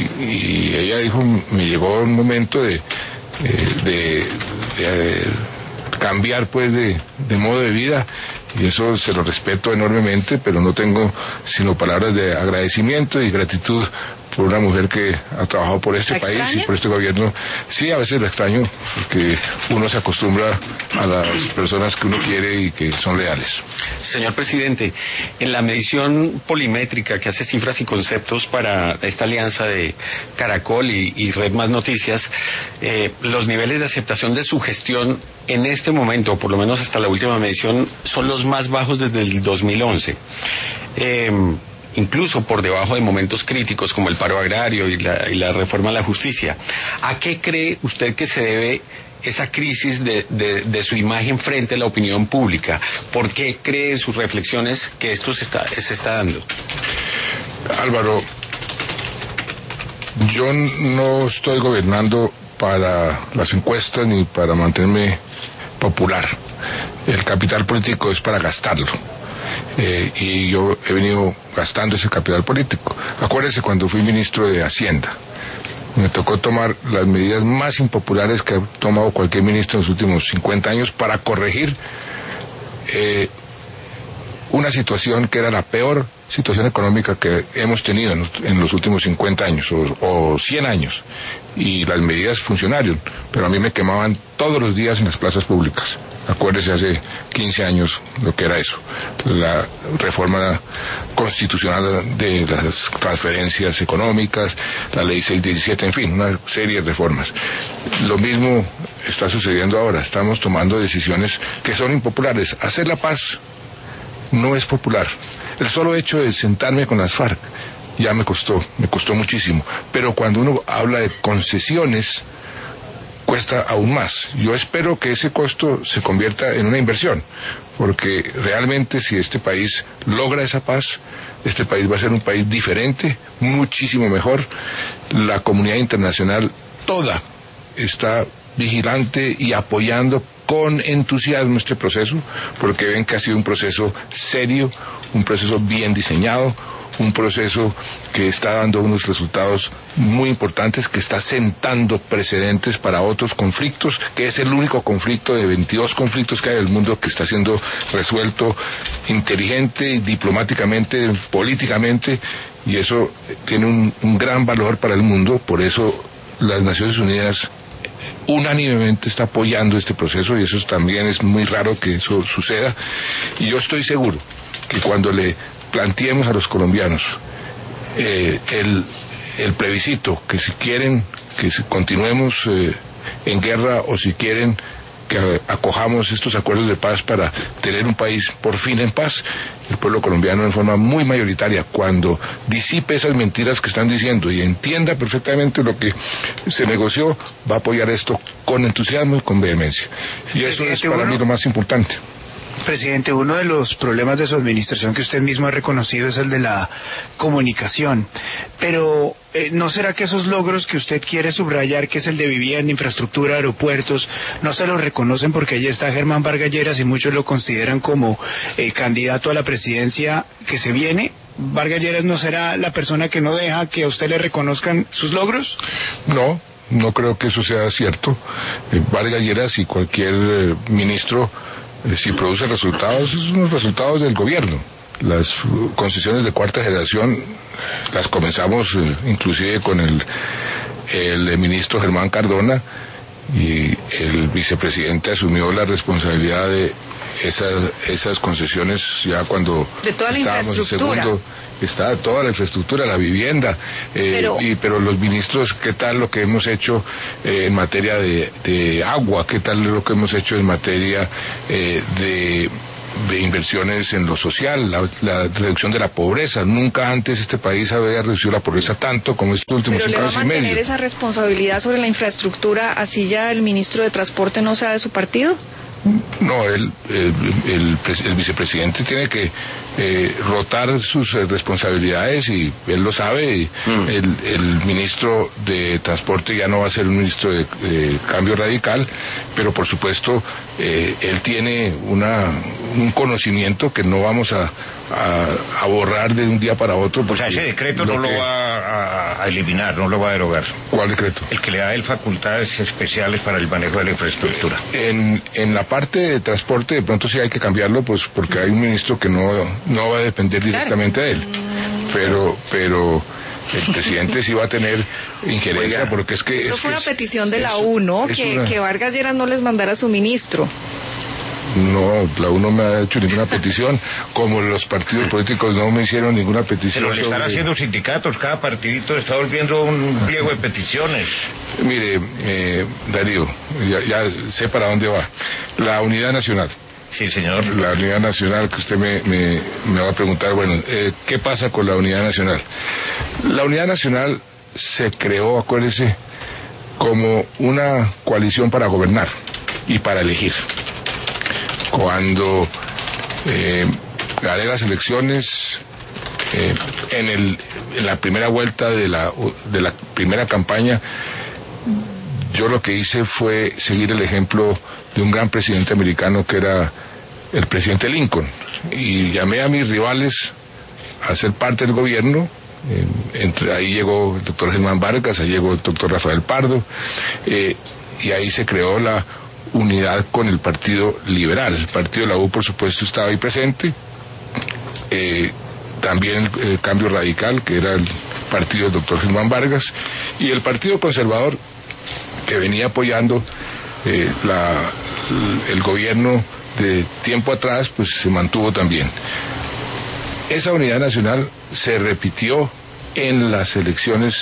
y ella dijo, me llegó un momento de, eh, de, de, de cambiar pues de, de modo de vida, y eso se lo respeto enormemente, pero no tengo sino palabras de agradecimiento y gratitud por una mujer que ha trabajado por este ¿La país extraña? y por este gobierno. Sí, a veces la extraño, porque uno se acostumbra a las personas que uno quiere y que son leales. Señor presidente, en la medición polimétrica que hace Cifras y Conceptos para esta alianza de Caracol y, y Red Más Noticias, eh, los niveles de aceptación de su gestión en este momento, o por lo menos hasta la última medición, son los más bajos desde el dos mil once. Eh, incluso por debajo de momentos críticos como el paro agrario y la, y la reforma a la justicia. ¿A qué cree usted que se debe esa crisis de, de, de su imagen frente a la opinión pública? ¿Por qué cree en sus reflexiones que esto se está, se está dando? Álvaro, yo no estoy gobernando para las encuestas ni para mantenerme popular. El capital político es para gastarlo. Eh, y yo he venido gastando ese capital político. Acuérdese cuando fui ministro de Hacienda, me tocó tomar las medidas más impopulares que ha tomado cualquier ministro en los últimos cincuenta años para corregir eh, una situación que era la peor situación económica que hemos tenido en, en los últimos cincuenta años o, o cien años, y las medidas funcionaron, pero a mí me quemaban todos los días en las plazas públicas. Acuérdese hace quince años lo que era eso, la reforma constitucional de las transferencias económicas, la ley seiscientos diecisiete, en fin, una serie de reformas. Lo mismo está sucediendo ahora, estamos tomando decisiones que son impopulares. Hacer la paz no es popular. El solo hecho de sentarme con las FARC ya me costó, me costó muchísimo, pero cuando uno habla de concesiones, cuesta aún más. Yo espero que ese costo se convierta en una inversión, porque realmente si este país logra esa paz, este país va a ser un país diferente, muchísimo mejor. La comunidad internacional toda está vigilante y apoyando con entusiasmo este proceso, porque ven que ha sido un proceso serio, un proceso bien diseñado, un proceso que está dando unos resultados muy importantes, que está sentando precedentes para otros conflictos, que es el único conflicto de veintidós conflictos que hay en el mundo que está siendo resuelto inteligente, diplomáticamente, políticamente, y eso tiene un, un gran valor para el mundo. Por eso las Naciones Unidas unánimemente está apoyando este proceso, y eso también es muy raro que eso suceda, y yo estoy seguro que cuando le planteemos a los colombianos eh, el, el plebiscito, que si quieren que si continuemos eh, en guerra o si quieren que acojamos estos acuerdos de paz para tener un país por fin en paz, el pueblo colombiano en forma muy mayoritaria, cuando disipe esas mentiras que están diciendo y entienda perfectamente lo que se negoció, va a apoyar esto con entusiasmo y con vehemencia. Y eso es para mí lo más importante. Presidente, uno de los problemas de su administración que usted mismo ha reconocido es el de la comunicación, pero eh, ¿no será que esos logros que usted quiere subrayar, que es el de vivienda, infraestructura, aeropuertos, no se los reconocen porque allí está Germán Vargas Lleras y muchos lo consideran como eh, candidato a la presidencia que se viene? ¿Vargas Lleras no será la persona que no deja que a usted le reconozcan sus logros? No, no creo que eso sea cierto. Eh, Vargas Lleras y cualquier eh, ministro, Eh, si produce resultados, son los resultados del gobierno. Las concesiones de cuarta generación las comenzamos eh, inclusive con el, el ministro Germán Cardona, y el vicepresidente asumió la responsabilidad de esas, esas concesiones ya cuando de toda la estábamos en segundo. Está toda la infraestructura, la vivienda, eh, pero... Y, pero los ministros, ¿qué tal lo que hemos hecho eh, en materia de, de agua? ¿Qué tal lo que hemos hecho en materia eh, de, de inversiones en lo social, la, la reducción de la pobreza? Nunca antes este país había reducido la pobreza tanto como estos últimos cinco años y medio. ¿Pero le va a mantener esa responsabilidad sobre la infraestructura así ya el ministro de Transporte no sea de su partido? No, el, el, el, el vicepresidente tiene que eh, rotar sus eh, responsabilidades, y él lo sabe, y mm. el, el ministro de Transporte ya no va a ser un ministro de, de cambio radical, pero por supuesto eh, él tiene una, un conocimiento que no vamos a, a, a borrar de un día para otro. O sea, ese decreto no lo va a, a eliminar, no lo va a derogar. ¿Cuál decreto? El que le da a él facultades especiales para el manejo de la infraestructura. En, en la parte de transporte de pronto sí hay que cambiarlo, pues porque hay un ministro que no, no va a depender directamente de él, pero pero el presidente sí va a tener injerencia. Oiga, porque es que eso es fue que una es, petición de la U, ¿no? Que, una... que Vargas Lleras no les mandara a su ministro. No, la U no me ha hecho ninguna petición, como los partidos políticos no me hicieron ninguna petición. Pero le están sobre... haciendo sindicatos, cada partidito está volviendo un pliego de peticiones. Mire, eh, Darío, ya, ya sé para dónde va. La Unidad Nacional. Sí, señor. La Unidad Nacional, que usted me, me, me va a preguntar, bueno, eh, ¿qué pasa con la Unidad Nacional? La Unidad Nacional se creó, acuérdese, como una coalición para gobernar y para elegir. Cuando eh, gané las elecciones, eh, en, el, en la primera vuelta de la, de la primera campaña, yo lo que hice fue seguir el ejemplo de un gran presidente americano que era el presidente Lincoln, y llamé a mis rivales a ser parte del gobierno. Eh, entre, ahí llegó el doctor Germán Vargas, ahí llegó el doctor Rafael Pardo, eh, y ahí se creó la unidad con el Partido Liberal. El Partido de la U, por supuesto, estaba ahí presente. Eh, también el, el Cambio Radical, que era el partido del doctor Germán Vargas, y el Partido Conservador, que venía apoyando eh, la, el gobierno de tiempo atrás, pues se mantuvo también. Esa unidad nacional se repitió en las elecciones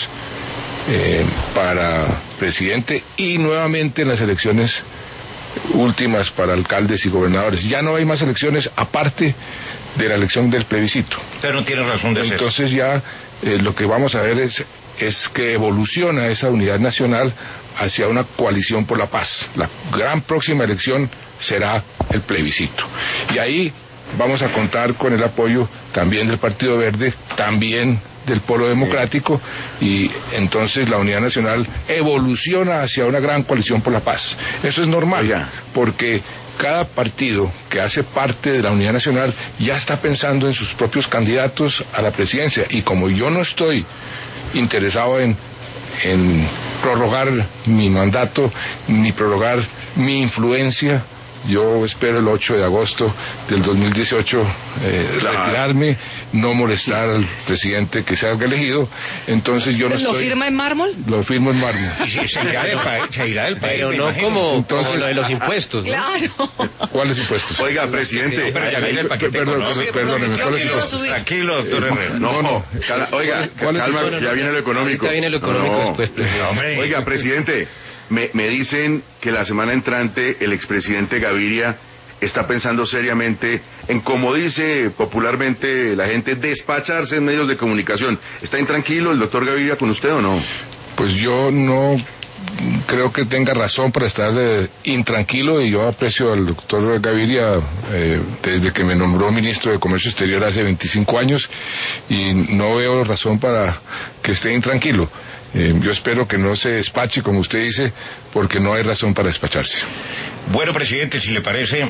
eh, para presidente y nuevamente en las elecciones últimas para alcaldes y gobernadores. Ya no hay más elecciones aparte de la elección del plebiscito. Pero no tiene razón de ser. Entonces ya eh, lo que vamos a ver es, es que evoluciona esa unidad nacional hacia una coalición por la paz. La gran próxima elección será el plebiscito. Y ahí vamos a contar con el apoyo también del Partido Verde, también del Polo Democrático, y entonces la unidad nacional evoluciona hacia una gran coalición por la paz. Eso es normal, Oiga. porque cada partido que hace parte de la unidad nacional ya está pensando en sus propios candidatos a la presidencia, y como yo no estoy interesado en, en prorrogar mi mandato ni prorrogar mi influencia, yo espero el ocho de agosto del dos mil dieciocho eh, claro. retirarme, no molestar al presidente que salga elegido. Entonces yo no estoy... ¿Lo firma en mármol? Lo firmo en mármol. Y si se irá del país, se irá del país. Pero no como, Entonces, como lo de los impuestos, ¿no? Claro. ¿Cuáles impuestos? Oiga, presidente. Sí, pero ya viene el paquete perdón, económico. Perdóneme, ¿cuáles impuestos? Tranquilo, doctor Herrera. No, no. Cal- Oiga, calma, ya viene lo económico. Ya viene lo económico no. después. Pues. Oiga, presidente, me, me dicen que la semana entrante el expresidente Gaviria está pensando seriamente en, como dice popularmente la gente, despacharse en medios de comunicación. ¿Está intranquilo el doctor Gaviria con usted o no? Pues yo no creo que tenga razón para estar eh, intranquilo, y yo aprecio al doctor Gaviria eh, desde que me nombró ministro de Comercio Exterior hace veinticinco años, y no veo razón para que esté intranquilo. Eh, yo espero que no se despache, como usted dice, porque no hay razón para despacharse. Bueno, presidente, si le parece,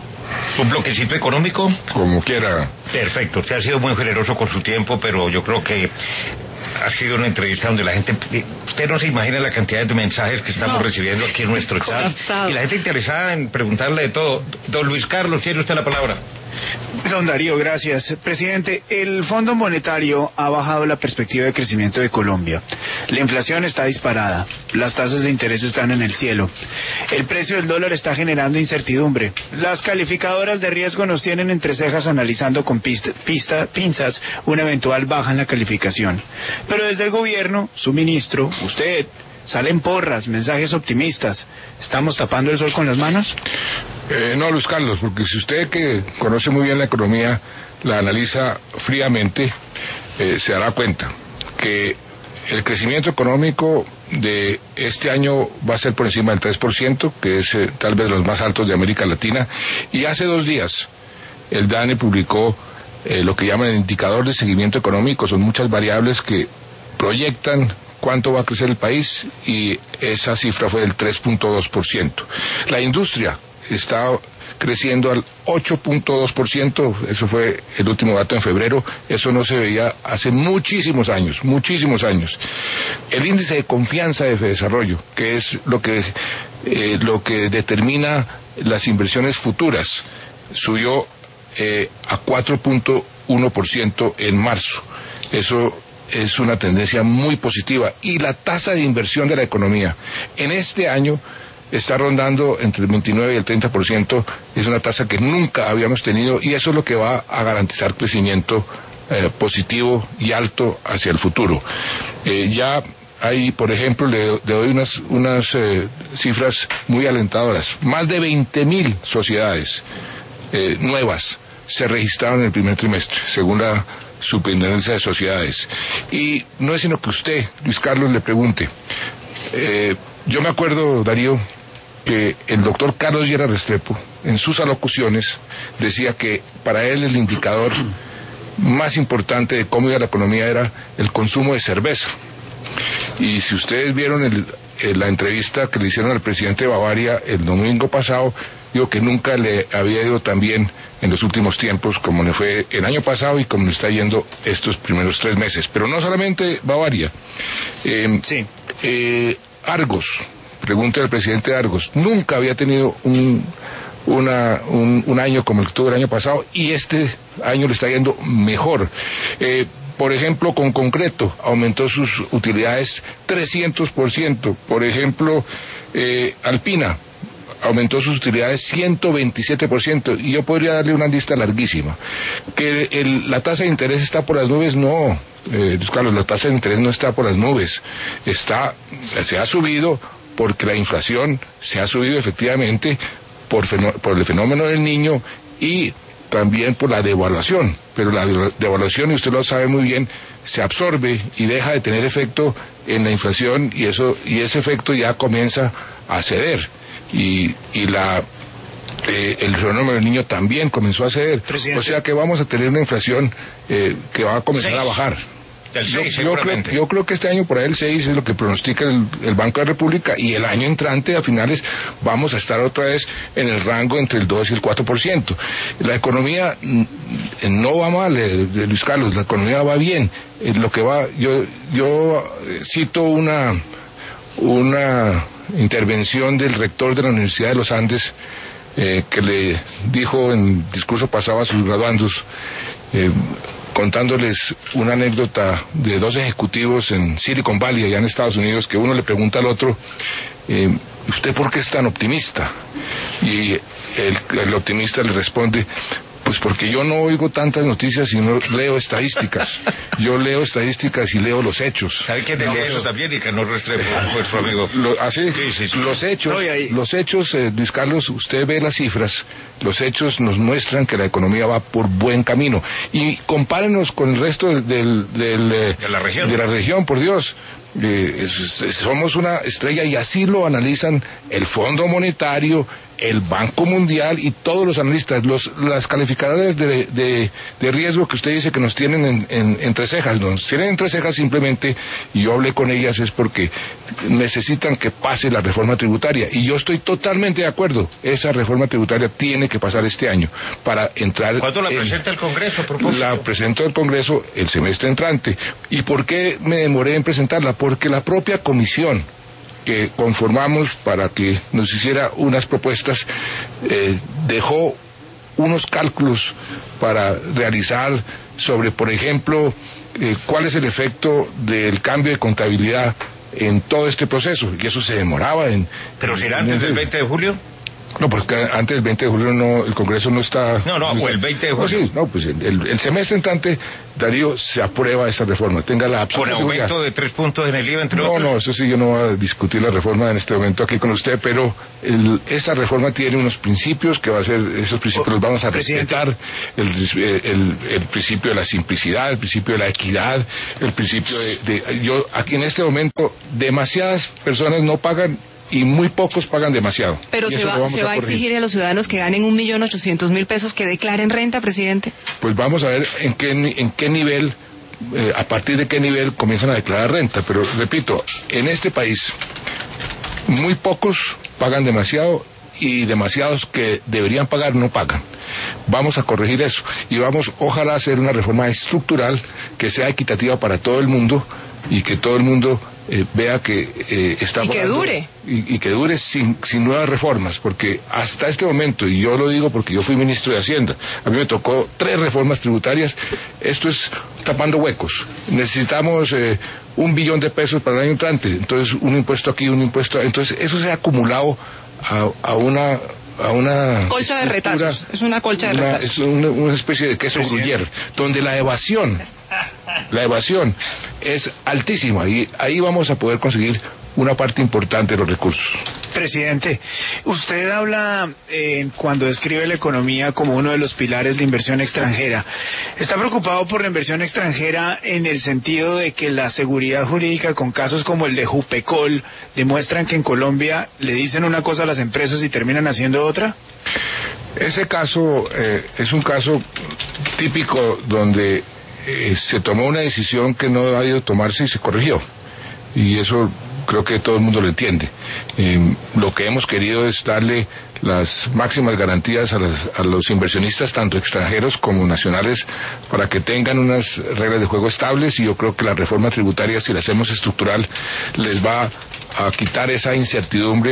un bloquecito económico. Como quiera. Perfecto, usted ha sido muy generoso con su tiempo, pero yo creo que ha sido una entrevista donde la gente... Usted no se imagina la cantidad de mensajes que estamos no. recibiendo aquí en nuestro chat. Colapsado. Y la gente interesada en preguntarle de todo. Don Luis Carlos, tiene usted la palabra. Don Darío, gracias. Presidente, el Fondo Monetario ha bajado la perspectiva de crecimiento de Colombia. La inflación está disparada, las tasas de interés están en el cielo, el precio del dólar está generando incertidumbre. Las calificadoras de riesgo nos tienen entre cejas analizando con pista, pista, pinzas una eventual baja en la calificación. Pero desde el gobierno, su ministro, usted, salen porras, mensajes optimistas. ¿Estamos tapando el sol con las manos? Eh, no, Luis Carlos, porque si usted, que conoce muy bien la economía, la analiza fríamente, eh, se dará cuenta que el crecimiento económico de este año va a ser por encima del tres por ciento, que es eh, tal vez de los más altos de América Latina, y hace dos días el DANE publicó eh, lo que llaman el indicador de seguimiento económico. Son muchas variables que proyectan cuánto va a crecer el país, y esa cifra fue del tres punto dos por ciento. La industria está creciendo al ocho punto dos por ciento, eso fue el último dato en febrero, eso no se veía hace muchísimos años, muchísimos años. El índice de confianza de desarrollo, que es lo que, eh, lo que determina las inversiones futuras, subió eh, a cuatro punto uno por ciento en marzo. Eso es una tendencia muy positiva, y la tasa de inversión de la economía en este año está rondando entre el veintinueve y el treinta por ciento, es una tasa que nunca habíamos tenido, y eso es lo que va a garantizar crecimiento eh, positivo y alto hacia el futuro. Eh, ya hay, por ejemplo, le, le doy unas, unas eh, cifras muy alentadoras. Más de veinte mil sociedades eh, nuevas se registraron en el primer trimestre, según la Superintendencia de Sociedades. Y no es sino que usted, Luis Carlos, le pregunte. Eh, yo me acuerdo, Darío, que el doctor Carlos Lleras Restrepo, en sus alocuciones, decía que para él el indicador más importante de cómo iba la economía era el consumo de cerveza. Y si ustedes vieron el, el, la entrevista que le hicieron al presidente de Bavaria el domingo pasado, digo que nunca le había ido tan bien en los últimos tiempos como le fue el año pasado y como le está yendo estos primeros tres meses. Pero no solamente Bavaria. Eh, sí. Eh, Argos, pregunta del presidente de Argos, nunca había tenido un una, un, un año como el que tuvo el año pasado, y este año le está yendo mejor. Eh, Por ejemplo, con concreto, aumentó sus utilidades trescientos por ciento. Por ejemplo, eh, Alpina aumentó sus utilidades ciento veintisiete por ciento. Y yo podría darle una lista larguísima. Que el, la tasa de interés está por las nubes, no. Eh, Carlos, la tasa de interés no está por las nubes. Está, se ha subido porque la inflación se ha subido efectivamente por, por el fenómeno del Niño y también por la devaluación, pero la devaluación, y usted lo sabe muy bien, se absorbe y deja de tener efecto en la inflación, y eso y ese efecto ya comienza a ceder, y, y la eh, el fenómeno del Niño también comenzó a ceder. Presidente. O sea que vamos a tener una inflación eh, que va a comenzar seis. a bajar. Yo, yo, creo, yo creo que este año por ahí el seis es lo que pronostica el, el Banco de la República, y el año entrante a finales vamos a estar otra vez en el rango entre el dos y el cuatro por ciento. La economía no va mal, eh, Luis Carlos, la economía va bien. Eh, lo que va, yo, yo cito una, una intervención del rector de la Universidad de los Andes, eh, que le dijo en discurso pasado a sus graduandos, eh, contándoles una anécdota de dos ejecutivos en Silicon Valley, allá en Estados Unidos, que uno le pregunta al otro, eh, ¿usted por qué es tan optimista? Y el, el optimista le responde, pues porque yo no oigo tantas noticias y no leo estadísticas. Yo leo estadísticas y leo los hechos. ¿Sabe quién decía eso también? Y que no Restrepo, pues su amigo. Lo, así, sí, sí, sí. Los hechos, los hechos, eh, Luis Carlos, usted ve las cifras, los hechos nos muestran que la economía va por buen camino. Y compárenos con el resto del, del, del eh, de la región. De la región, por Dios. Eh, es, es, somos una estrella, y así lo analizan el Fondo Monetario, el Banco Mundial y todos los analistas. Los, las calificadoras de, de, de riesgo que usted dice que nos tienen en, en, entre cejas, nos tienen entre cejas simplemente, y yo hablé con ellas, es porque necesitan que pase la reforma tributaria, y yo estoy totalmente de acuerdo. Esa reforma tributaria tiene que pasar este año para entrar. ¿Cuándo la en, presenta el Congreso, a propósito? La presento el Congreso el semestre entrante. ¿Y por qué me demoré en presentarla? Porque la propia comisión que conformamos para que nos hiciera unas propuestas, eh, dejó unos cálculos para realizar sobre, por ejemplo, eh, cuál es el efecto del cambio de contabilidad en todo este proceso, y eso se demoraba en... ¿Pero será antes del veinte de julio? No, porque antes del veinte de julio no, el Congreso no está... No, no, no o el veinte de julio. No, sí, no, pues el, el, el semestre entrante, Darío, se aprueba esa reforma, tenga la absoluta ¿Con aumento seguridad. de tres puntos en el I V A, entre no, otros? No, no, eso sí, yo no voy a discutir la reforma en este momento aquí con usted, pero el, esa reforma tiene unos principios que va a ser, esos principios los vamos a respetar, el, el, el principio de la simplicidad, el principio de la equidad, el principio de, de... Yo, aquí en este momento, demasiadas personas no pagan, y muy pocos pagan demasiado. Pero se va, se va a exigir a los ciudadanos que ganen un millón ochocientos mil pesos que declaren renta, presidente. Pues vamos a ver en qué, en qué nivel, eh, a partir de qué nivel comienzan a declarar renta. Pero repito, en este país muy pocos pagan demasiado, y demasiados que deberían pagar no pagan. Vamos a corregir eso, y vamos, ojalá, hacer una reforma estructural que sea equitativa para todo el mundo, y que todo el mundo eh, vea que eh, está... Y que dure. Y, y que dure sin, sin nuevas reformas, porque hasta este momento, y yo lo digo porque yo fui ministro de Hacienda, a mí me tocó tres reformas tributarias. Esto es tapando huecos. Necesitamos eh, un billón de pesos para el año entrante, entonces un impuesto aquí, un impuesto... Entonces eso se ha acumulado a, a una... a una colcha de retazos, es una colcha de una, retazos. Es una, una especie de queso gruyère, donde la evasión, la evasión es altísima, y ahí vamos a poder conseguir una parte importante de los recursos. Presidente, usted habla eh, cuando describe la economía como uno de los pilares de inversión extranjera. ¿Está preocupado por la inversión extranjera en el sentido de que la seguridad jurídica con casos como el de Jupecol demuestran que en Colombia le dicen una cosa a las empresas y terminan haciendo otra? Ese caso eh, es un caso típico donde eh, se tomó una decisión que no ha debido tomarse y se corrigió. Y eso creo que todo el mundo lo entiende. Eh, lo que hemos querido es darle las máximas garantías a, las, a los inversionistas, tanto extranjeros como nacionales, para que tengan unas reglas de juego estables, y yo creo que la reforma tributaria, si la hacemos estructural, les va a quitar esa incertidumbre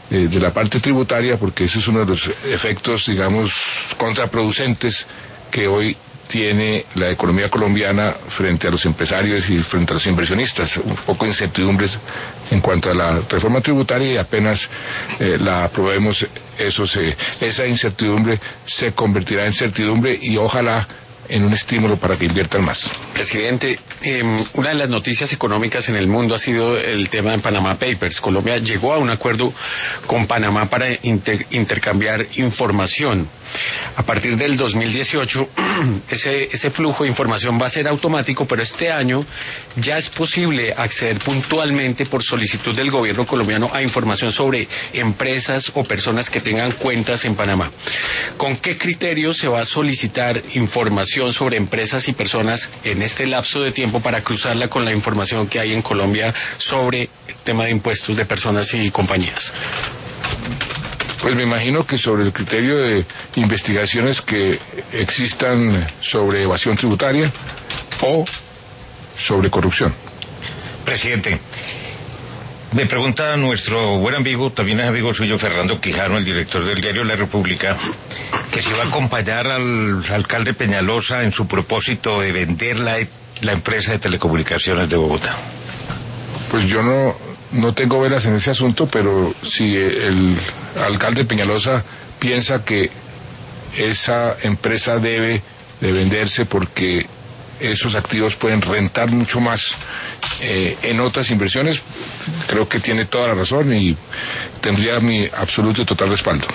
eh, de la parte tributaria, porque ese es uno de los efectos, digamos, contraproducentes que hoy tiene la economía colombiana frente a los empresarios y frente a los inversionistas. Un poco de incertidumbres en cuanto a la reforma tributaria, y apenas eh, la aprobemos, eso se, esa incertidumbre se convertirá en certidumbre y ojalá en un estímulo para que inviertan más. Presidente, eh, una de las noticias económicas en el mundo ha sido el tema de Panama Papers. Colombia llegó a un acuerdo con Panamá para inter intercambiar información. A partir del dos mil dieciocho, ese, ese flujo de información va a ser automático, pero este año ya es posible acceder puntualmente por solicitud del gobierno colombiano a información sobre empresas o personas que tengan cuentas en Panamá. ¿Con qué criterios se va a solicitar información sobre empresas y personas en este lapso de tiempo para cruzarla con la información que hay en Colombia sobre el tema de impuestos de personas y compañías? Pues me imagino que sobre el criterio de investigaciones que existan sobre evasión tributaria o sobre corrupción. Presidente, me pregunta nuestro buen amigo, también es amigo suyo, Fernando Quijano, el director del diario La República, que si va a acompañar al alcalde Peñalosa en su propósito de vender la, la empresa de telecomunicaciones de Bogotá. Pues yo no, no tengo velas en ese asunto, pero si el alcalde Peñalosa piensa que esa empresa debe de venderse porque esos activos pueden rentar mucho más eh, en otras inversiones, creo que tiene toda la razón y tendría mi absoluto y total respaldo.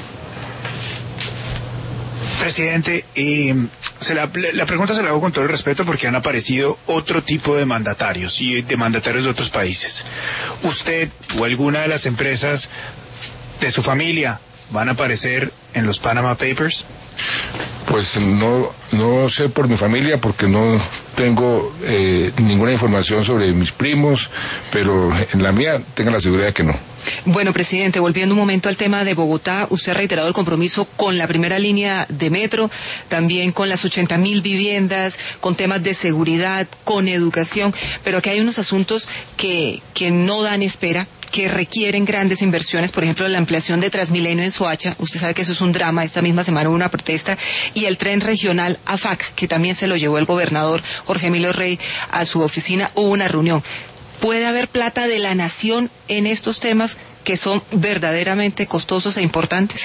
Presidente, eh, se la, la pregunta se la hago con todo el respeto porque han aparecido otro tipo de mandatarios y de mandatarios de otros países. ¿Usted o alguna de las empresas de su familia van a aparecer en los Panama Papers? Pues no, no sé por mi familia porque no tengo eh, ninguna información sobre mis primos, pero en la mía tengan la seguridad de que no. Bueno, presidente, volviendo un momento al tema de Bogotá, usted ha reiterado el compromiso con la primera línea de metro, también con las ochenta mil viviendas, con temas de seguridad, con educación, pero aquí hay unos asuntos que, que no dan espera, que requieren grandes inversiones, por ejemplo, la ampliación de Transmilenio en Soacha, usted sabe que eso es un drama, esta misma semana hubo una protesta, y el tren regional A F A C, que también se lo llevó el gobernador Jorge Emilio Rey a su oficina, hubo una reunión. ¿Puede haber plata de la nación en estos temas que son verdaderamente costosos e importantes?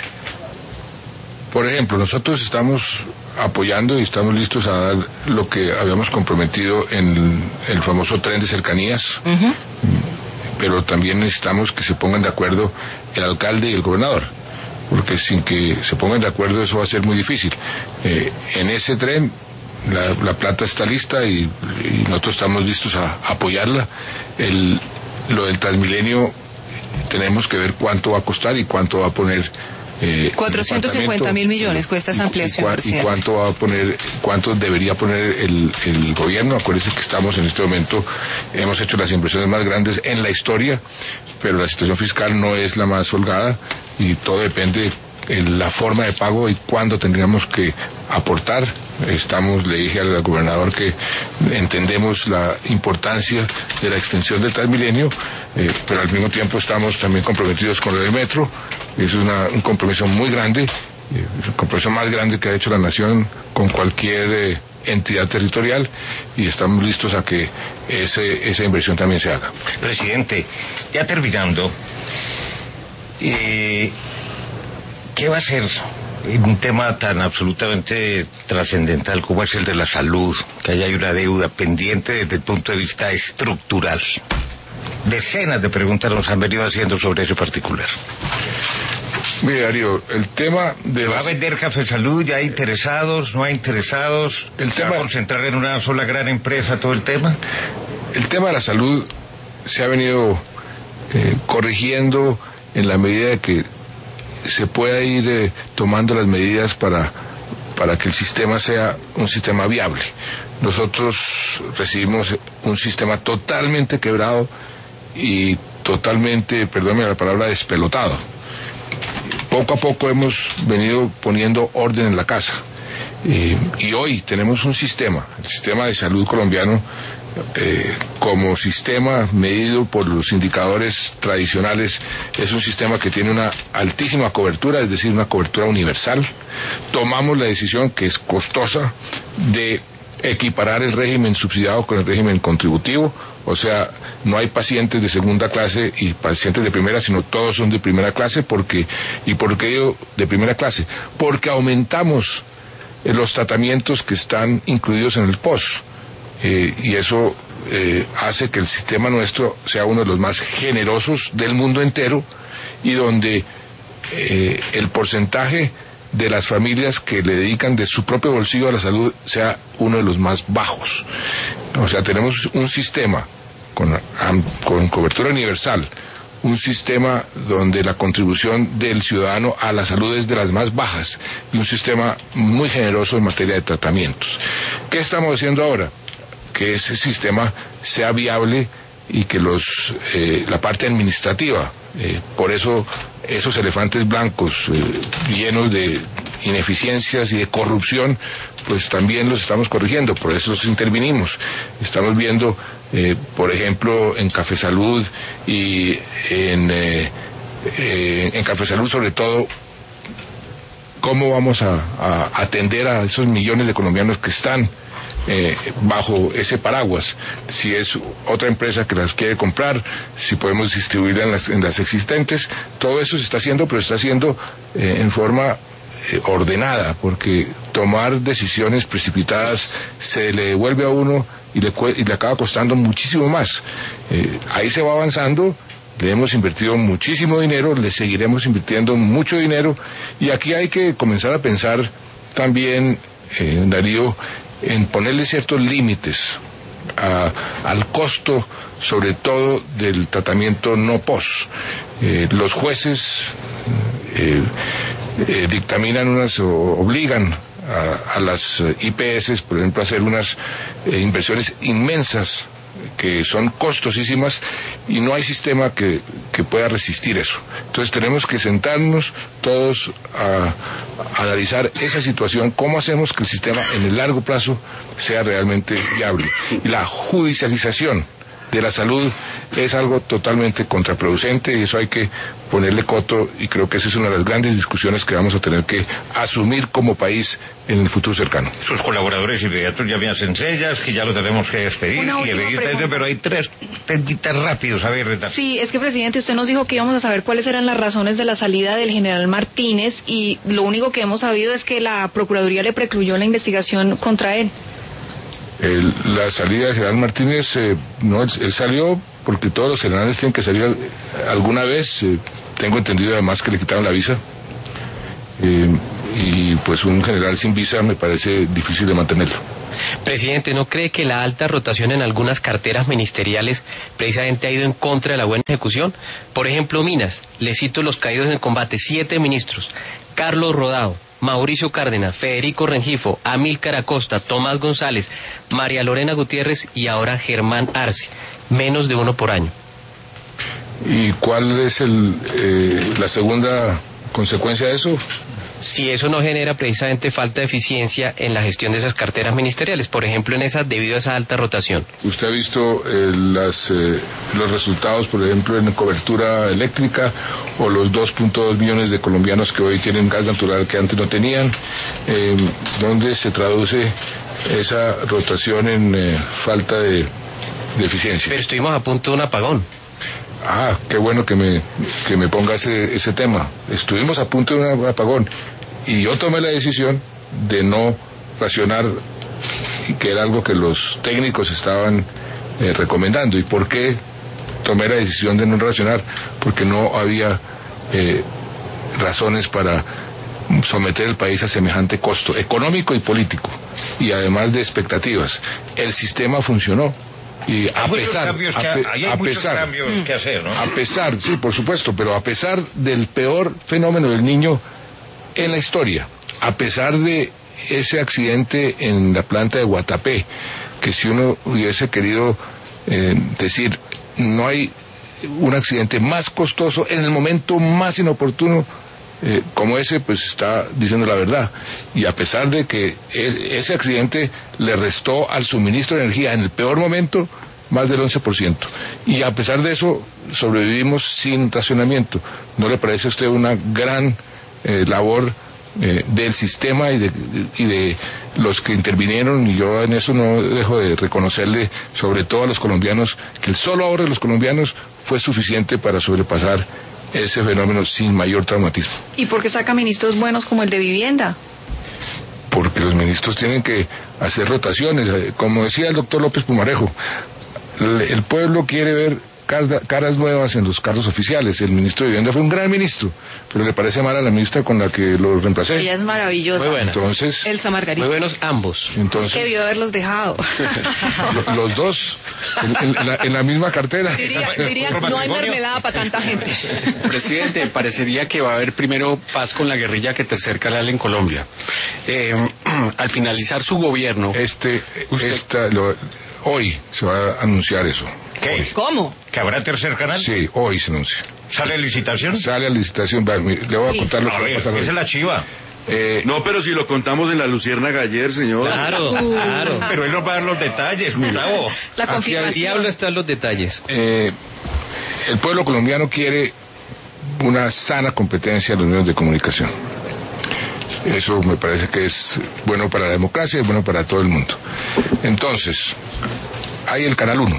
Por ejemplo, nosotros estamos apoyando y estamos listos a dar lo que habíamos comprometido en el famoso tren de cercanías, uh-huh. Pero también necesitamos que se pongan de acuerdo el alcalde y el gobernador, porque sin que se pongan de acuerdo eso va a ser muy difícil. Eh, en ese tren La, la plata está lista y, y nosotros estamos listos a, a apoyarla. El, lo del Transmilenio tenemos que ver cuánto va a costar y cuánto va a poner. Eh, cuatrocientos cincuenta mil millones cuesta esa ampliación. Y, y, y cuánto va a poner, cuánto debería poner el, el gobierno. Acuérdense que estamos en este momento, hemos hecho las inversiones más grandes en la historia, pero la situación fiscal no es la más holgada y todo depende en la forma de pago y cuándo tendríamos que aportar. Estamos, le dije al gobernador que entendemos la importancia de la extensión del Transmilenio, eh, pero al mismo tiempo estamos también comprometidos con el metro. Es una, un compromiso muy grande, eh, el compromiso más grande que ha hecho la nación con cualquier eh, entidad territorial, y estamos listos a que ese, esa inversión también se haga. Presidente, ya terminando, eh, ¿qué va a hacer en un tema tan absolutamente trascendental como es el de la salud, que haya una deuda pendiente desde el punto de vista estructural? Decenas de preguntas nos han venido haciendo sobre ese particular. Mire, Darío, el tema de ¿Se las... va a vender Café Salud? ¿Ya hay interesados? ¿No hay interesados? El ¿Se tema... va a concentrar en una sola gran empresa todo el tema? El tema de la salud se ha venido eh, corrigiendo en la medida de que se pueda ir eh, tomando las medidas para, para que el sistema sea un sistema viable. Nosotros recibimos un sistema totalmente quebrado y totalmente, perdóneme la palabra, despelotado. Poco a poco hemos venido poniendo orden en la casa. Eh, y hoy tenemos un sistema, el sistema de salud colombiano, eh, como sistema medido por los indicadores tradicionales, es un sistema que tiene una altísima cobertura, es decir, una cobertura universal. Tomamos la decisión, que es costosa, de equiparar el régimen subsidiado con el régimen contributivo, o sea, no hay pacientes de segunda clase y pacientes de primera, sino todos son de primera clase. Porque, ¿y por qué digo de primera clase? Porque aumentamos eh, los tratamientos que están incluidos en el P O S, eh, y eso eh, hace que el sistema nuestro sea uno de los más generosos del mundo entero, y donde eh, el porcentaje de las familias que le dedican de su propio bolsillo a la salud sea uno de los más bajos. O sea, tenemos un sistema con, con cobertura universal, un sistema donde la contribución del ciudadano a la salud es de las más bajas, y un sistema muy generoso en materia de tratamientos. ¿Qué estamos haciendo ahora? Que ese sistema sea viable y que los eh, la parte administrativa, eh, por eso esos elefantes blancos eh, llenos de ineficiencias y de corrupción, pues también los estamos corrigiendo, por eso los intervinimos. Estamos viendo, eh, por ejemplo, en Café Salud y en, eh, eh, en Café Salud sobre todo, cómo vamos a, a atender a esos millones de colombianos que están Eh, bajo ese paraguas. Si es otra empresa que las quiere comprar, si podemos distribuirlas en las, en las existentes, todo eso se está haciendo, pero se está haciendo eh, en forma eh, ordenada, porque tomar decisiones precipitadas se le devuelve a uno y le, y le acaba costando muchísimo más. Eh, ahí se va avanzando. Le hemos invertido muchísimo dinero, le seguiremos invirtiendo mucho dinero, y aquí hay que comenzar a pensar también, eh, Darío, en ponerle ciertos límites a, al costo, sobre todo del tratamiento no P O S. Eh, los jueces eh, eh, dictaminan unas, o obligan a, a las I P S, por ejemplo, a hacer unas eh, inversiones inmensas que son costosísimas, y no hay sistema que, que pueda resistir eso. Entonces tenemos que sentarnos todos a, a analizar esa situación, cómo hacemos que el sistema en el largo plazo sea realmente viable. Y la judicialización de la salud es algo totalmente contraproducente, y eso hay que ponerle coto, y creo que esa es una de las grandes discusiones que vamos a tener que asumir como país en el futuro cercano. Sus colaboradores inmediatos ya me hacen señas que ya lo tenemos que despedir, y evidentemente, pero hay tres temitas rápidos. A ver, Rita. Sí, es que, presidente, usted nos dijo que íbamos a saber cuáles eran las razones de la salida del general Martínez, y lo único que hemos sabido es que la Procuraduría le precluyó la investigación contra él. El, la salida del general Martínez, eh, no, él, él salió porque todos los generales tienen que salir alguna vez. Eh, tengo entendido además que le quitaron la visa, eh, y pues un general sin visa me parece difícil de mantenerlo. Presidente, ¿no cree que la alta rotación en algunas carteras ministeriales precisamente ha ido en contra de la buena ejecución? Por ejemplo, Minas, le cito los caídos en combate: siete ministros: Carlos Rodao, Mauricio Cárdenas, Federico Rengifo, Amílcar Acosta, Tomás González, María Lorena Gutiérrez y ahora Germán Arce. Menos de uno por año. ¿Y cuál es el, eh, la segunda consecuencia de eso? Si eso no genera precisamente falta de eficiencia en la gestión de esas carteras ministeriales, por ejemplo en esas, debido a esa alta rotación. ¿Usted ha visto eh, las, eh, los resultados, por ejemplo, en cobertura eléctrica, o los dos punto dos millones de colombianos que hoy tienen gas natural que antes no tenían? Eh, ¿Dónde se traduce esa rotación en eh, falta de, de eficiencia? Pero estuvimos a punto de un apagón. Ah, qué bueno que me, que me ponga ese, ese tema. Estuvimos a punto de un apagón, y yo tomé la decisión de no racionar, que era algo que los técnicos estaban eh, recomendando. ¿Y por qué tomé la decisión de no racionar? Porque no había eh, razones para someter el país a semejante costo económico y político, y además de expectativas. El sistema funcionó. Y a pesar, cambios que, a, pe, hay a muchos pesar, cambios que hacer, ¿no? A pesar, sí, por supuesto, pero a pesar del peor fenómeno del Niño en la historia, a pesar de ese accidente en la planta de Guatapé, que si uno hubiese querido eh, decir, no hay un accidente más costoso en el momento más inoportuno eh, como ese, pues está diciendo la verdad. Y a pesar de que es, ese accidente le restó al suministro de energía en el peor momento más del once por ciento. Y a pesar de eso, sobrevivimos sin racionamiento. ¿No le parece a usted una gran eh, labor eh, del sistema y de, de, y de los que intervinieron? Y yo en eso no dejo de reconocerle, sobre todo a los colombianos, que el solo ahorro de los colombianos fue suficiente para sobrepasar ese fenómeno sin mayor traumatismo. ¿Y por qué saca ministros buenos como el de vivienda? Porque los ministros tienen que hacer rotaciones. Como decía el doctor López Pumarejo, el pueblo quiere ver caras nuevas en los cargos oficiales. El ministro de Vivienda fue un gran ministro, pero le parece mal a la ministra con la que lo reemplacé. Ella es maravillosa. Muy buena. Entonces, Elsa Margarita. Muy buenos ambos. Entonces, que debió haberlos dejado. Los dos, en, en, la, en la misma cartera. Diría, diría no hay mermelada para tanta gente. Presidente, parecería que va a haber primero paz con la guerrilla que tercer canal en Colombia. Eh, al finalizar su gobierno... Este, esta, lo, hoy se va a anunciar eso. ¿Qué? Hoy. ¿Cómo? ¿Que habrá tercer canal? Sí, hoy se anuncia. ¿Sale licitación? Sale a licitación. Le voy a contar lo A que va a ver, pasar hoy. esa es la chiva. Eh, No, pero si lo contamos en la Luciérnaga ayer, señor. Claro, claro. Pero él nos va a dar los detalles, Gustavo. La Aquí El confirmación. diablo está en los detalles. eh, el pueblo colombiano quiere una sana competencia en los medios de comunicación. Eso me parece que es bueno para la democracia, es bueno para todo el mundo. Entonces, hay el Canal uno,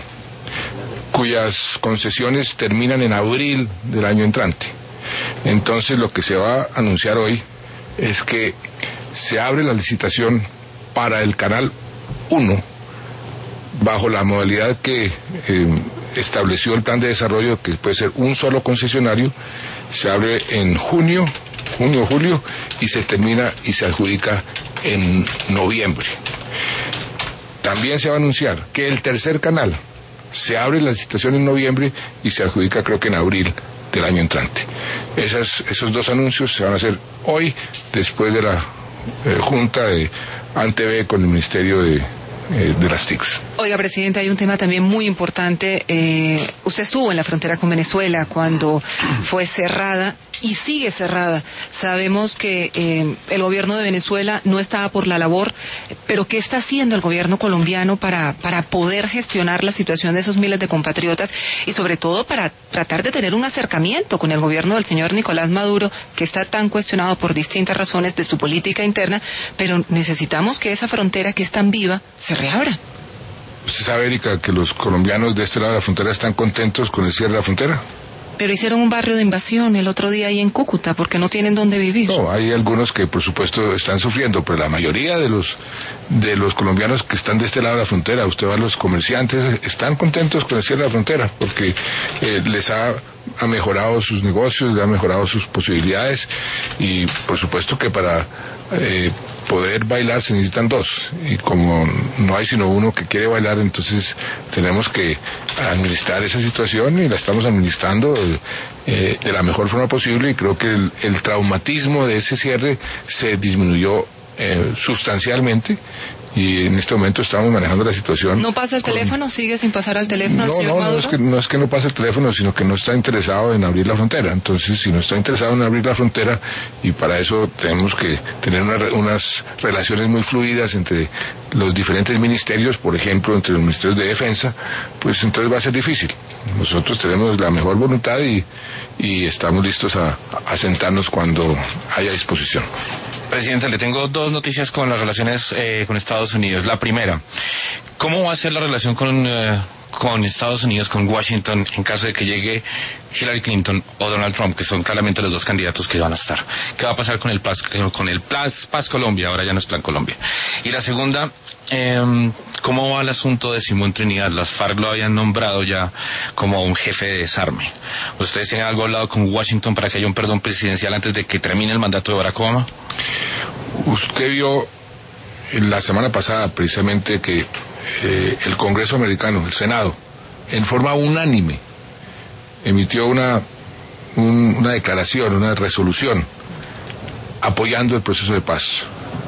cuyas concesiones terminan en abril del año entrante. Entonces, lo que se va a anunciar hoy es que se abre la licitación para el Canal uno bajo la modalidad que eh, estableció el plan de desarrollo, que puede ser un solo concesionario. Se abre en junio, junio, julio, y se termina y se adjudica en noviembre. También se va a anunciar que el tercer canal se abre la licitación en noviembre y se adjudica, creo que en abril del año entrante. Esas, esos dos anuncios se van a hacer hoy, después de la eh, junta de ANTV con el Ministerio de, eh, de las T I Cs. Oiga, presidente, hay un tema también muy importante. Eh, usted estuvo en la frontera con Venezuela cuando fue cerrada y sigue cerrada. Sabemos que eh, el gobierno de Venezuela no estaba por la labor, pero ¿qué está haciendo el gobierno colombiano para, para poder gestionar la situación de esos miles de compatriotas y sobre todo para tratar de tener un acercamiento con el gobierno del señor Nicolás Maduro, que está tan cuestionado por distintas razones de su política interna, pero necesitamos que esa frontera que es tan viva se reabra? ¿Usted sabe, Erika, que los colombianos de este lado de la frontera están contentos con el cierre de la frontera? Pero hicieron un barrio de invasión el otro día ahí en Cúcuta porque no tienen dónde vivir. No, hay algunos que por supuesto están sufriendo, pero la mayoría de los de los colombianos que están de este lado de la frontera, usted va a los comerciantes, están contentos con el cierre de la frontera porque eh, les ha, ha mejorado sus negocios, les ha mejorado sus posibilidades y por supuesto que para eh, poder bailar se necesitan dos y como no hay sino uno que quiere bailar, entonces tenemos que administrar esa situación y la estamos administrando eh, de la mejor forma posible y creo que el, el traumatismo de ese cierre se disminuyó eh, sustancialmente y en este momento estamos manejando la situación. ¿No pasa el con... teléfono? ¿Sigue sin pasar al teléfono al No, señor no, Maduro? no es, que, no es que no pase el teléfono, sino que no está interesado en abrir la frontera. Entonces, si no está interesado en abrir la frontera, y para eso tenemos que tener una, unas relaciones muy fluidas entre los diferentes ministerios, por ejemplo, entre los ministerios de defensa, pues entonces va a ser difícil. Nosotros tenemos la mejor voluntad y, y estamos listos a, a sentarnos cuando haya disposición. Presidente, le tengo dos noticias con las relaciones eh, con Estados Unidos. La primera, ¿cómo va a ser la relación con, eh, con Estados Unidos, con Washington, en caso de que llegue Hillary Clinton o Donald Trump, que son claramente los dos candidatos que van a estar? ¿Qué va a pasar con el Paz, con el Paz, Paz Colombia? Ahora ya no es Plan Colombia. Y la segunda, eh, ¿cómo va el asunto de Simón Trinidad? Las FARC lo habían nombrado ya como un jefe de desarme. ¿Ustedes tienen algo hablado con Washington para que haya un perdón presidencial antes de que termine el mandato de Barack Obama? Usted vio la semana pasada precisamente que eh, el Congreso americano, el Senado, en forma unánime emitió una, un, una declaración, una resolución apoyando el proceso de paz.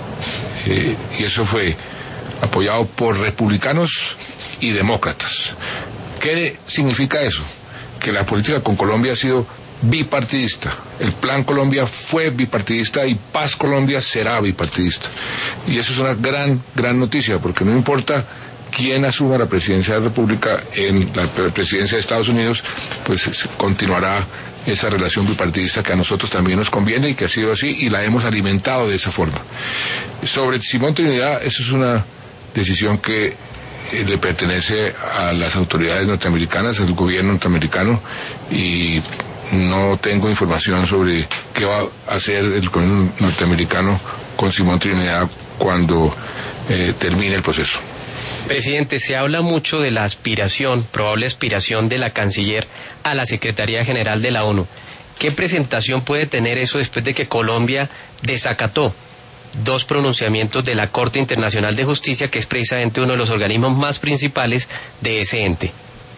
Eh, y eso fue apoyado por republicanos y demócratas. ¿Qué significa eso? Que la política con Colombia ha sido bipartidista. El Plan Colombia fue bipartidista y Paz Colombia será bipartidista. Y eso es una gran, gran noticia, porque no importa quién asuma la presidencia de la República en la presidencia de Estados Unidos, pues continuará esa relación bipartidista que a nosotros también nos conviene y que ha sido así y la hemos alimentado de esa forma. Sobre Simón Trinidad, eso es una decisión que eh, le pertenece a las autoridades norteamericanas, al gobierno norteamericano, y no tengo información sobre qué va a hacer el gobierno norteamericano con Simón Trinidad cuando eh, termine el proceso. Presidente, se habla mucho de la aspiración, probable aspiración de la canciller a la Secretaría General de la ONU. ¿Qué presentación puede tener eso después de que Colombia desacató dos pronunciamientos de la Corte Internacional de Justicia, que es precisamente uno de los organismos más principales de ese ente?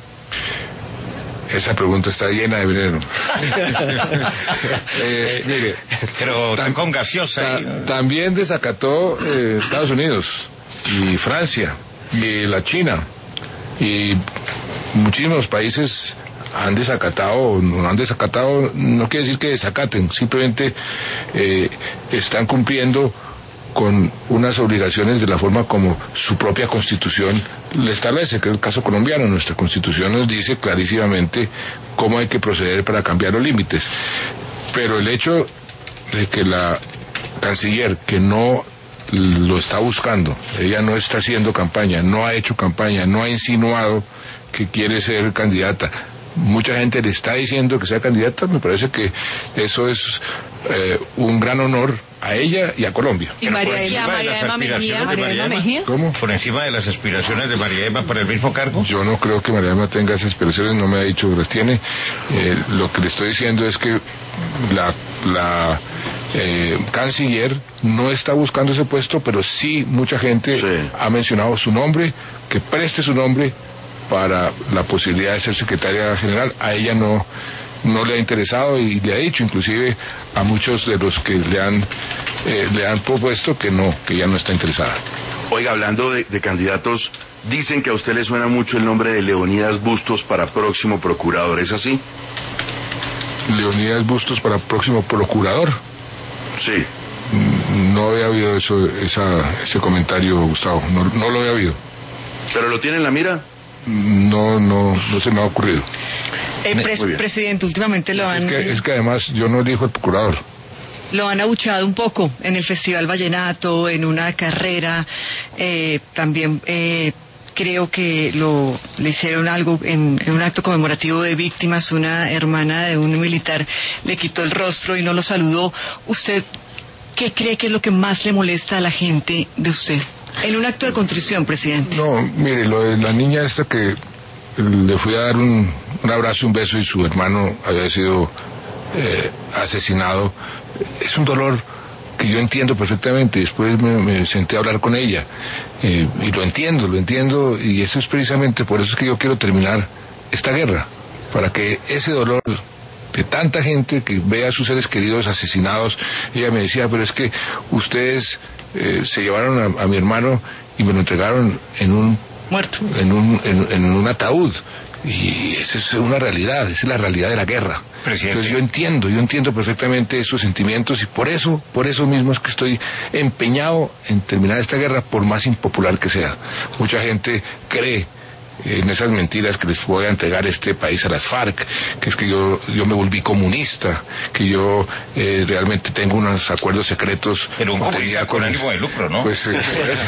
Esa pregunta está llena de veneno. eh, mire, pero tan con gaseosa. Ta, también desacató eh, Estados Unidos y Francia y la China, y muchísimos países han desacatado, no han desacatado, no quiere decir que desacaten, simplemente eh, están cumpliendo con unas obligaciones de la forma como su propia constitución le establece, que es el caso colombiano. Nuestra constitución nos dice clarísimamente cómo hay que proceder para cambiar los límites, pero el hecho de que la canciller, que no lo está buscando, ella no está haciendo campaña, no ha hecho campaña, no ha insinuado que quiere ser candidata, mucha gente le está diciendo que sea candidata, me parece que eso es eh, un gran honor a ella y a Colombia. ¿Y María Emma Mejía? ¿Cómo? ¿Por encima de las aspiraciones de María Emma para el mismo cargo? Yo no creo que María Emma tenga esas aspiraciones, no me ha dicho que las tiene. Eh, lo que le estoy diciendo es que la, la eh, canciller no está buscando ese puesto, pero sí mucha gente sí. ha mencionado su nombre, que preste su nombre para la posibilidad de ser secretaria general. A ella no no le ha interesado y le ha dicho inclusive a muchos de los que le han eh, le han propuesto que no, que ya no está interesada. Oiga, hablando de, de candidatos, dicen que a usted le suena mucho el nombre de Leonidas Bustos para próximo procurador, ¿es así? Leonidas Bustos para próximo procurador. Sí. No había habido eso, esa, ese comentario, Gustavo, no, no lo había habido. ¿Pero lo tiene en la mira? No, no, no se me ha ocurrido. Eh, pres presidente, últimamente lo han... Es que, es que además yo no elijo el procurador. Lo han abuchado un poco en el Festival Vallenato, en una carrera, eh, también eh, creo que lo le hicieron algo en, en un acto conmemorativo de víctimas, una hermana de un militar le quitó el rostro y no lo saludó. ¿Usted qué cree que es lo que más le molesta a la gente de usted? En un acto de contrición, presidente. No, mire, lo de la niña esta que le fui a dar un, un abrazo, un beso y su hermano había sido eh, asesinado, es un dolor que yo entiendo perfectamente. Después me, me senté a hablar con ella eh, y lo entiendo, lo entiendo, y eso es precisamente por eso es que yo quiero terminar esta guerra, para que ese dolor de tanta gente que ve a sus seres queridos asesinados. Ella me decía, pero es que ustedes eh, se llevaron a, a mi hermano y me lo entregaron en un muerto, en un, en, en un ataúd, y esa es una realidad, esa es la realidad de la guerra. Presidente. Entonces yo entiendo, yo entiendo perfectamente esos sentimientos, y por eso, por eso mismo es que estoy empeñado en terminar esta guerra, por más impopular que sea. Mucha gente cree en esas mentiras que les voy a entregar este país a las FARC, que es que yo yo me volví comunista, que yo eh, realmente tengo unos acuerdos secretos. Pero un comunista con ánimo de lucro, ¿no? Pues, eh,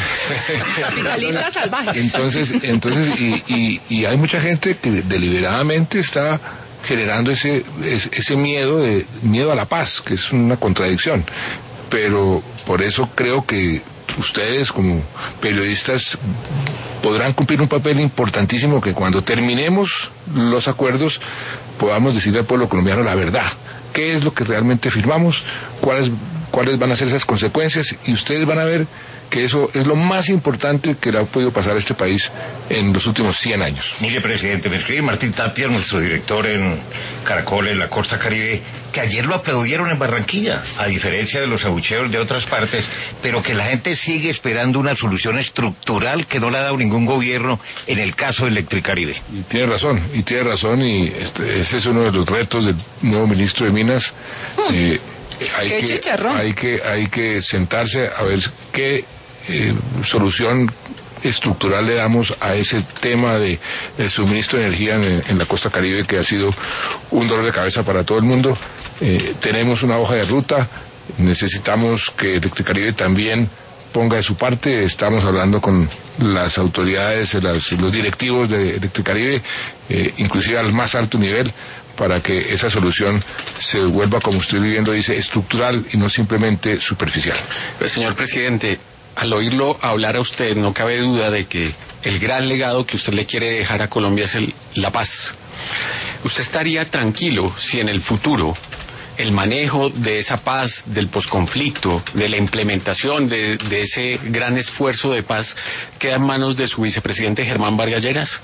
capitalista salvaje. Entonces, entonces y, y, y hay mucha gente que deliberadamente está generando ese, ese ese miedo de miedo a la paz, que es una contradicción. Pero por eso creo que ustedes como periodistas podrán cumplir un papel importantísimo, que cuando terminemos los acuerdos podamos decirle al pueblo colombiano la verdad, qué es lo que realmente firmamos, cuáles cuáles van a ser esas consecuencias, y ustedes van a ver que eso es lo más importante que le ha podido pasar a este país en los últimos cien años. Mire, presidente, me escribe Martín Tapia, nuestro director en Caracol, en la Costa Caribe, que ayer lo aplaudieron en Barranquilla, a diferencia de los abucheos de otras partes, pero que la gente sigue esperando una solución estructural que no le ha dado ningún gobierno en el caso de Electricaribe. Y tiene razón, y tiene razón, y este, ese es uno de los retos del nuevo ministro de Minas. Hmm. Eh, hay, Qué que, chicharrón. hay que hay que sentarse a ver qué eh, solución estructural le damos a ese tema de el suministro de energía en, en la costa Caribe, que ha sido un dolor de cabeza para todo el mundo. Eh, tenemos una hoja de ruta, necesitamos que Electricaribe también ponga de su parte. Estamos hablando con las autoridades, las, los directivos de Electricaribe, eh, inclusive al más alto nivel, para que esa solución se vuelva, como usted bien lo dice, estructural y no simplemente superficial. Pues, señor presidente, al oírlo hablar a usted, no cabe duda de que el gran legado que usted le quiere dejar a Colombia es el, la paz. ¿Usted estaría tranquilo si en el futuro el manejo de esa paz, del posconflicto, de la implementación de, de ese gran esfuerzo de paz, queda en manos de su vicepresidente Germán Vargas Lleras?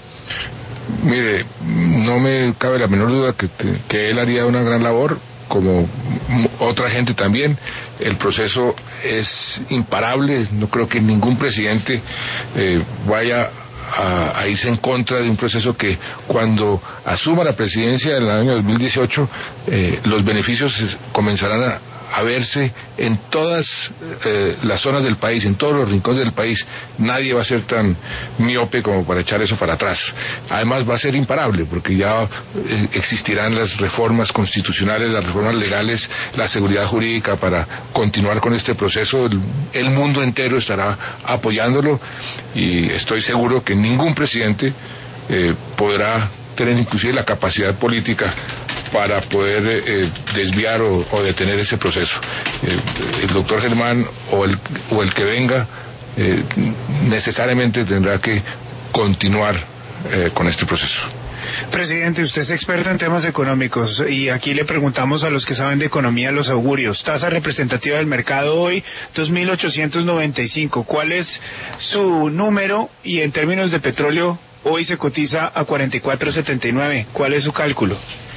Mire, no me cabe la menor duda que, que él haría una gran labor, como otra gente también. El proceso es imparable, no creo que ningún presidente eh, vaya a, a irse en contra de un proceso que, cuando asuma la presidencia en el año dos mil dieciocho, eh, los beneficios comenzarán a, a verse en todas eh, las zonas del país, en todos los rincones del país. Nadie va a ser tan miope como para echar eso para atrás. Además va a ser imparable, porque ya eh, existirán las reformas constitucionales, las reformas legales, la seguridad jurídica para continuar con este proceso. El, el mundo entero estará apoyándolo, y estoy seguro que ningún presidente eh, podrá tener inclusive la capacidad política para poder eh, desviar o, o detener ese proceso. Eh, el doctor Germán o el, o el que venga eh, necesariamente tendrá que continuar eh, con este proceso. Presidente, usted es experto en temas económicos, y aquí le preguntamos a los que saben de economía los augurios. Tasa representativa del mercado hoy, dos mil ochocientos noventa y cinco. ¿Cuál es su número? Y en términos de petróleo, hoy se cotiza a cuarenta y cuatro setenta y nueve. ¿Cuál es su cálculo?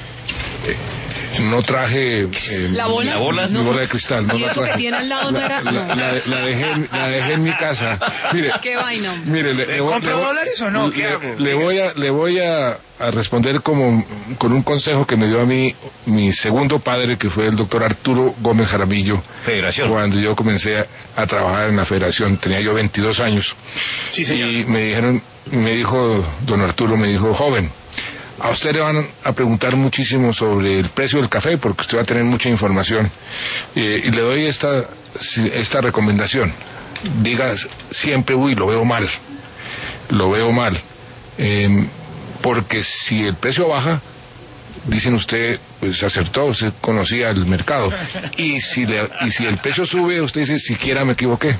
No traje eh, la bola, la bola, no. mi bola de cristal. No y la eso traje. que tiene al lado no era. La, la, la, la dejé, la dejé en mi casa. Mire, qué vaina. Mire, le, ¿Le le voy- compro le voy- dólares o no? ¿Qué le, hago? le voy a, le voy a, a responder como con un consejo que me dio a mí mi segundo padre, que fue el doctor Arturo Gómez Jaramillo. Federación. Cuando yo comencé a, a trabajar en la Federación, tenía yo veintidós años. Sí, señor. Y me dijeron, me dijo don Arturo, me dijo: joven, a usted le van a preguntar muchísimo sobre el precio del café, porque usted va a tener mucha información. Eh, y le doy esta, esta recomendación. Diga siempre: uy, lo veo mal, lo veo mal. Eh, porque si el precio baja, dicen usted, pues acertó, usted conocía el mercado. Y si, le, y si el precio sube, usted dice: siquiera me equivoqué.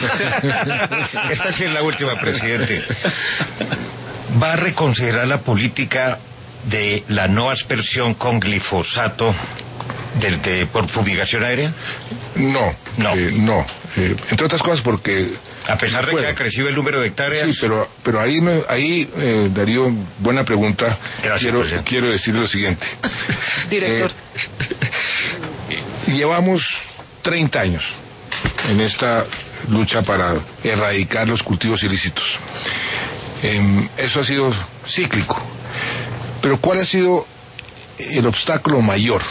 Esta sí es la última, presidente. ¿Va a reconsiderar la política de la no aspersión con glifosato desde, por fumigación aérea? No, No. eh, no. Eh, entre otras cosas porque... A pesar de Bueno, que ha crecido el número de hectáreas. Sí, pero, pero ahí, no- ahí eh, Darío, buena pregunta. Gracias, quiero, presidente. quiero decirle lo siguiente. Director. Eh, llevamos treinta años en esta lucha para erradicar los cultivos ilícitos. Eh, eso ha sido cíclico. Pero ¿cuál ha sido el obstáculo mayor?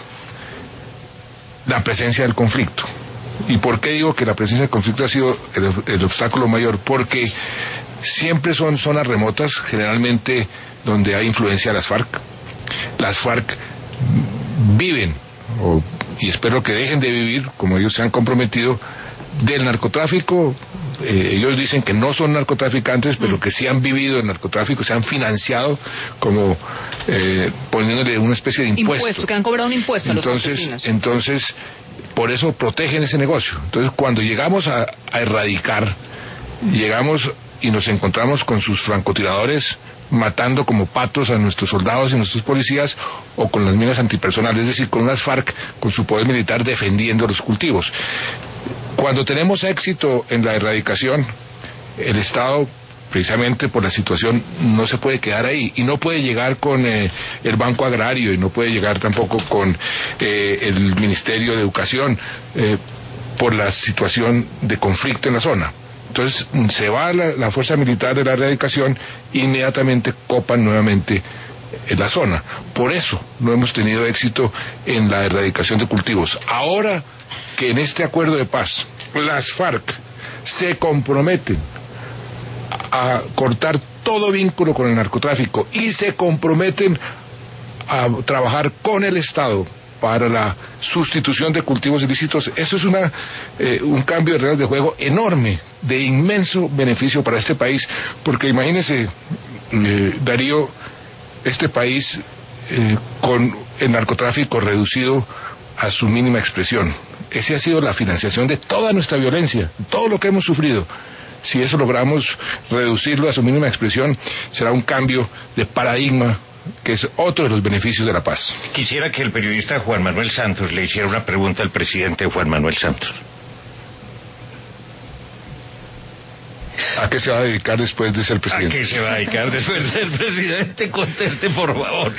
La presencia del conflicto. ¿Y por qué digo que la presencia del conflicto ha sido el, el obstáculo mayor? Porque siempre son zonas remotas, generalmente donde hay influencia de las FARC. Las FARC viven, o, y espero que dejen de vivir, como ellos se han comprometido, del narcotráfico. Eh, ellos dicen que no son narcotraficantes, pero que sí han vivido el narcotráfico, se han financiado como eh, poniéndole una especie de impuesto. Impuesto, que han cobrado un impuesto a los Entonces, campesinos. entonces, por eso protegen ese negocio. Entonces, cuando llegamos a, a erradicar, llegamos y nos encontramos con sus francotiradores, matando como patos a nuestros soldados y nuestros policías, o con las minas antipersonales, es decir, con unas FARC con su poder militar defendiendo los cultivos. Cuando tenemos éxito en la erradicación, el Estado, precisamente por la situación, no se puede quedar ahí y no puede llegar con eh, el Banco Agrario y no puede llegar tampoco con eh, el Ministerio de Educación eh, por la situación de conflicto en la zona. Entonces se va la, la fuerza militar de la erradicación, inmediatamente copan nuevamente en la zona. Por eso no hemos tenido éxito en la erradicación de cultivos. Ahora que en este acuerdo de paz las FARC se comprometen a cortar todo vínculo con el narcotráfico y se comprometen a trabajar con el Estado para la sustitución de cultivos ilícitos, eso es una eh, un cambio de reglas de juego enorme, de inmenso beneficio para este país, porque imagínese, eh, Darío, este país eh, con el narcotráfico reducido a su mínima expresión. Esa ha sido la financiación de toda nuestra violencia, todo lo que hemos sufrido. Si eso logramos reducirlo a su mínima expresión, será un cambio de paradigma, que es otro de los beneficios de la paz. Quisiera que el periodista Juan Manuel Santos le hiciera una pregunta al presidente Juan Manuel Santos. ¿A qué se va a dedicar después de ser presidente? ¿A qué se va a dedicar después de ser presidente? Conteste, por favor.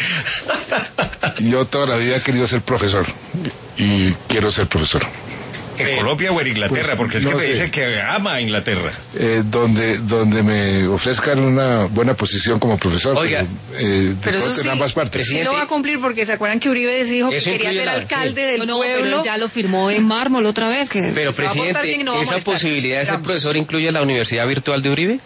Yo toda la vida he querido ser profesor y quiero ser profesor. ¿En Colombia o en Inglaterra? Pues, porque es que no me sé. dice que ama a Inglaterra. Eh, donde donde me ofrezcan una buena posición como profesor. Oiga, pero, eh, pero eso en sí, ambas partes. sí lo va a cumplir, porque se acuerdan que Uribe dijo que Eso quería incluye ser la- alcalde sí. del No, no, pueblo. pero él ya lo firmó en mármol otra vez. Que Pero se va a portar presidente, bien y no va a ¿esa molestar. posibilidad de ser Digamos. profesor incluye la Universidad Virtual de Uribe?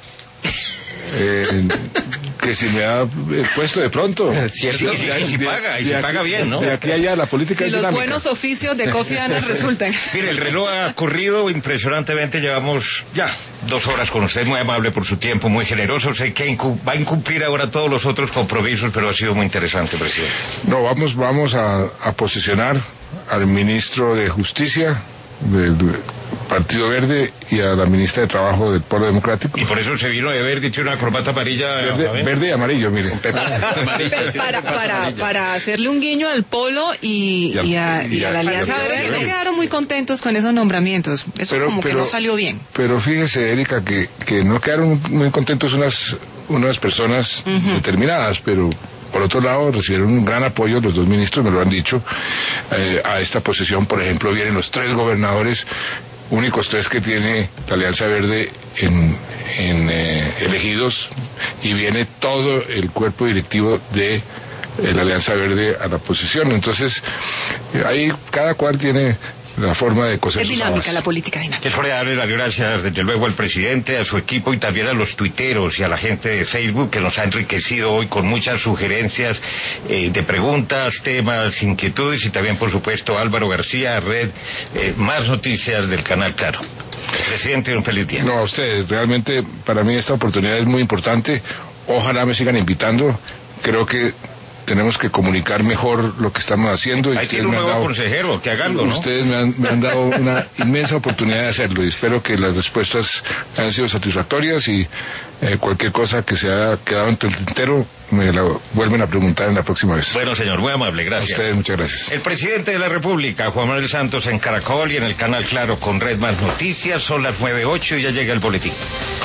Eh, que si me da el puesto de pronto. ¿Cierto? Y si, y si paga, y si De aquí- paga bien, ¿no? De aquí a allá la política Si es los dinámica. buenos oficios de Kofi Annan resultan. Mire, el reloj ha corrido impresionantemente, llevamos ya dos horas con usted, muy amable por su tiempo, muy generoso. Sé que incu- va a incumplir ahora todos los otros compromisos, pero ha sido muy interesante, presidente. No, vamos, vamos a, a posicionar al ministro de Justicia del Partido Verde y a la ministra de Trabajo del Polo Democrático. Y por eso se vino de verde y tiene una corbata amarilla. Verde, ¿no? verde y amarillo, mire. para, para, para hacerle un guiño al Polo y, Y al- y a, y y a la al- Alianza y al- Verde, que no quedaron muy contentos con esos nombramientos. Eso como que no salió bien. Pero fíjese, Erika, que, que no quedaron muy contentos unas, unas personas Ujú. determinadas, pero por otro lado recibieron un gran apoyo, los dos ministros me lo han dicho, eh, a esta posición. Por ejemplo, vienen los tres gobernadores, únicos tres que tiene la Alianza Verde en, en eh, elegidos, y viene todo el cuerpo directivo de eh, la Alianza Verde a la posición. Entonces, eh, ahí cada cual tiene la forma de coser Es sus dinámica, habas. la política dinámica. Es hora de darle las gracias desde luego al presidente, a su equipo y también a los tuiteros y a la gente de Facebook que nos ha enriquecido hoy con muchas sugerencias eh, de preguntas, temas, inquietudes, y también por supuesto Álvaro García, Red, eh, más noticias del canal Claro. Presidente, un feliz día. No, a ustedes, realmente para mí esta oportunidad es muy importante. Ojalá me sigan invitando. Creo que tenemos que comunicar mejor lo que estamos haciendo. Y Ahí ustedes tiene un me han nuevo dado- consejero, que haga algo, ¿no? Ustedes me han, me han dado una inmensa oportunidad de hacerlo y espero que las respuestas han sido satisfactorias, y eh, cualquier cosa que se haya quedado entre el tintero me la vuelven a preguntar en la próxima vez. Bueno, señor, muy amable, A gracias. ustedes muchas gracias. El presidente de la República, Juan Manuel Santos, en Caracol y en el canal Claro con Red Más Noticias. Son las nueve ocho y ya llega el boletín.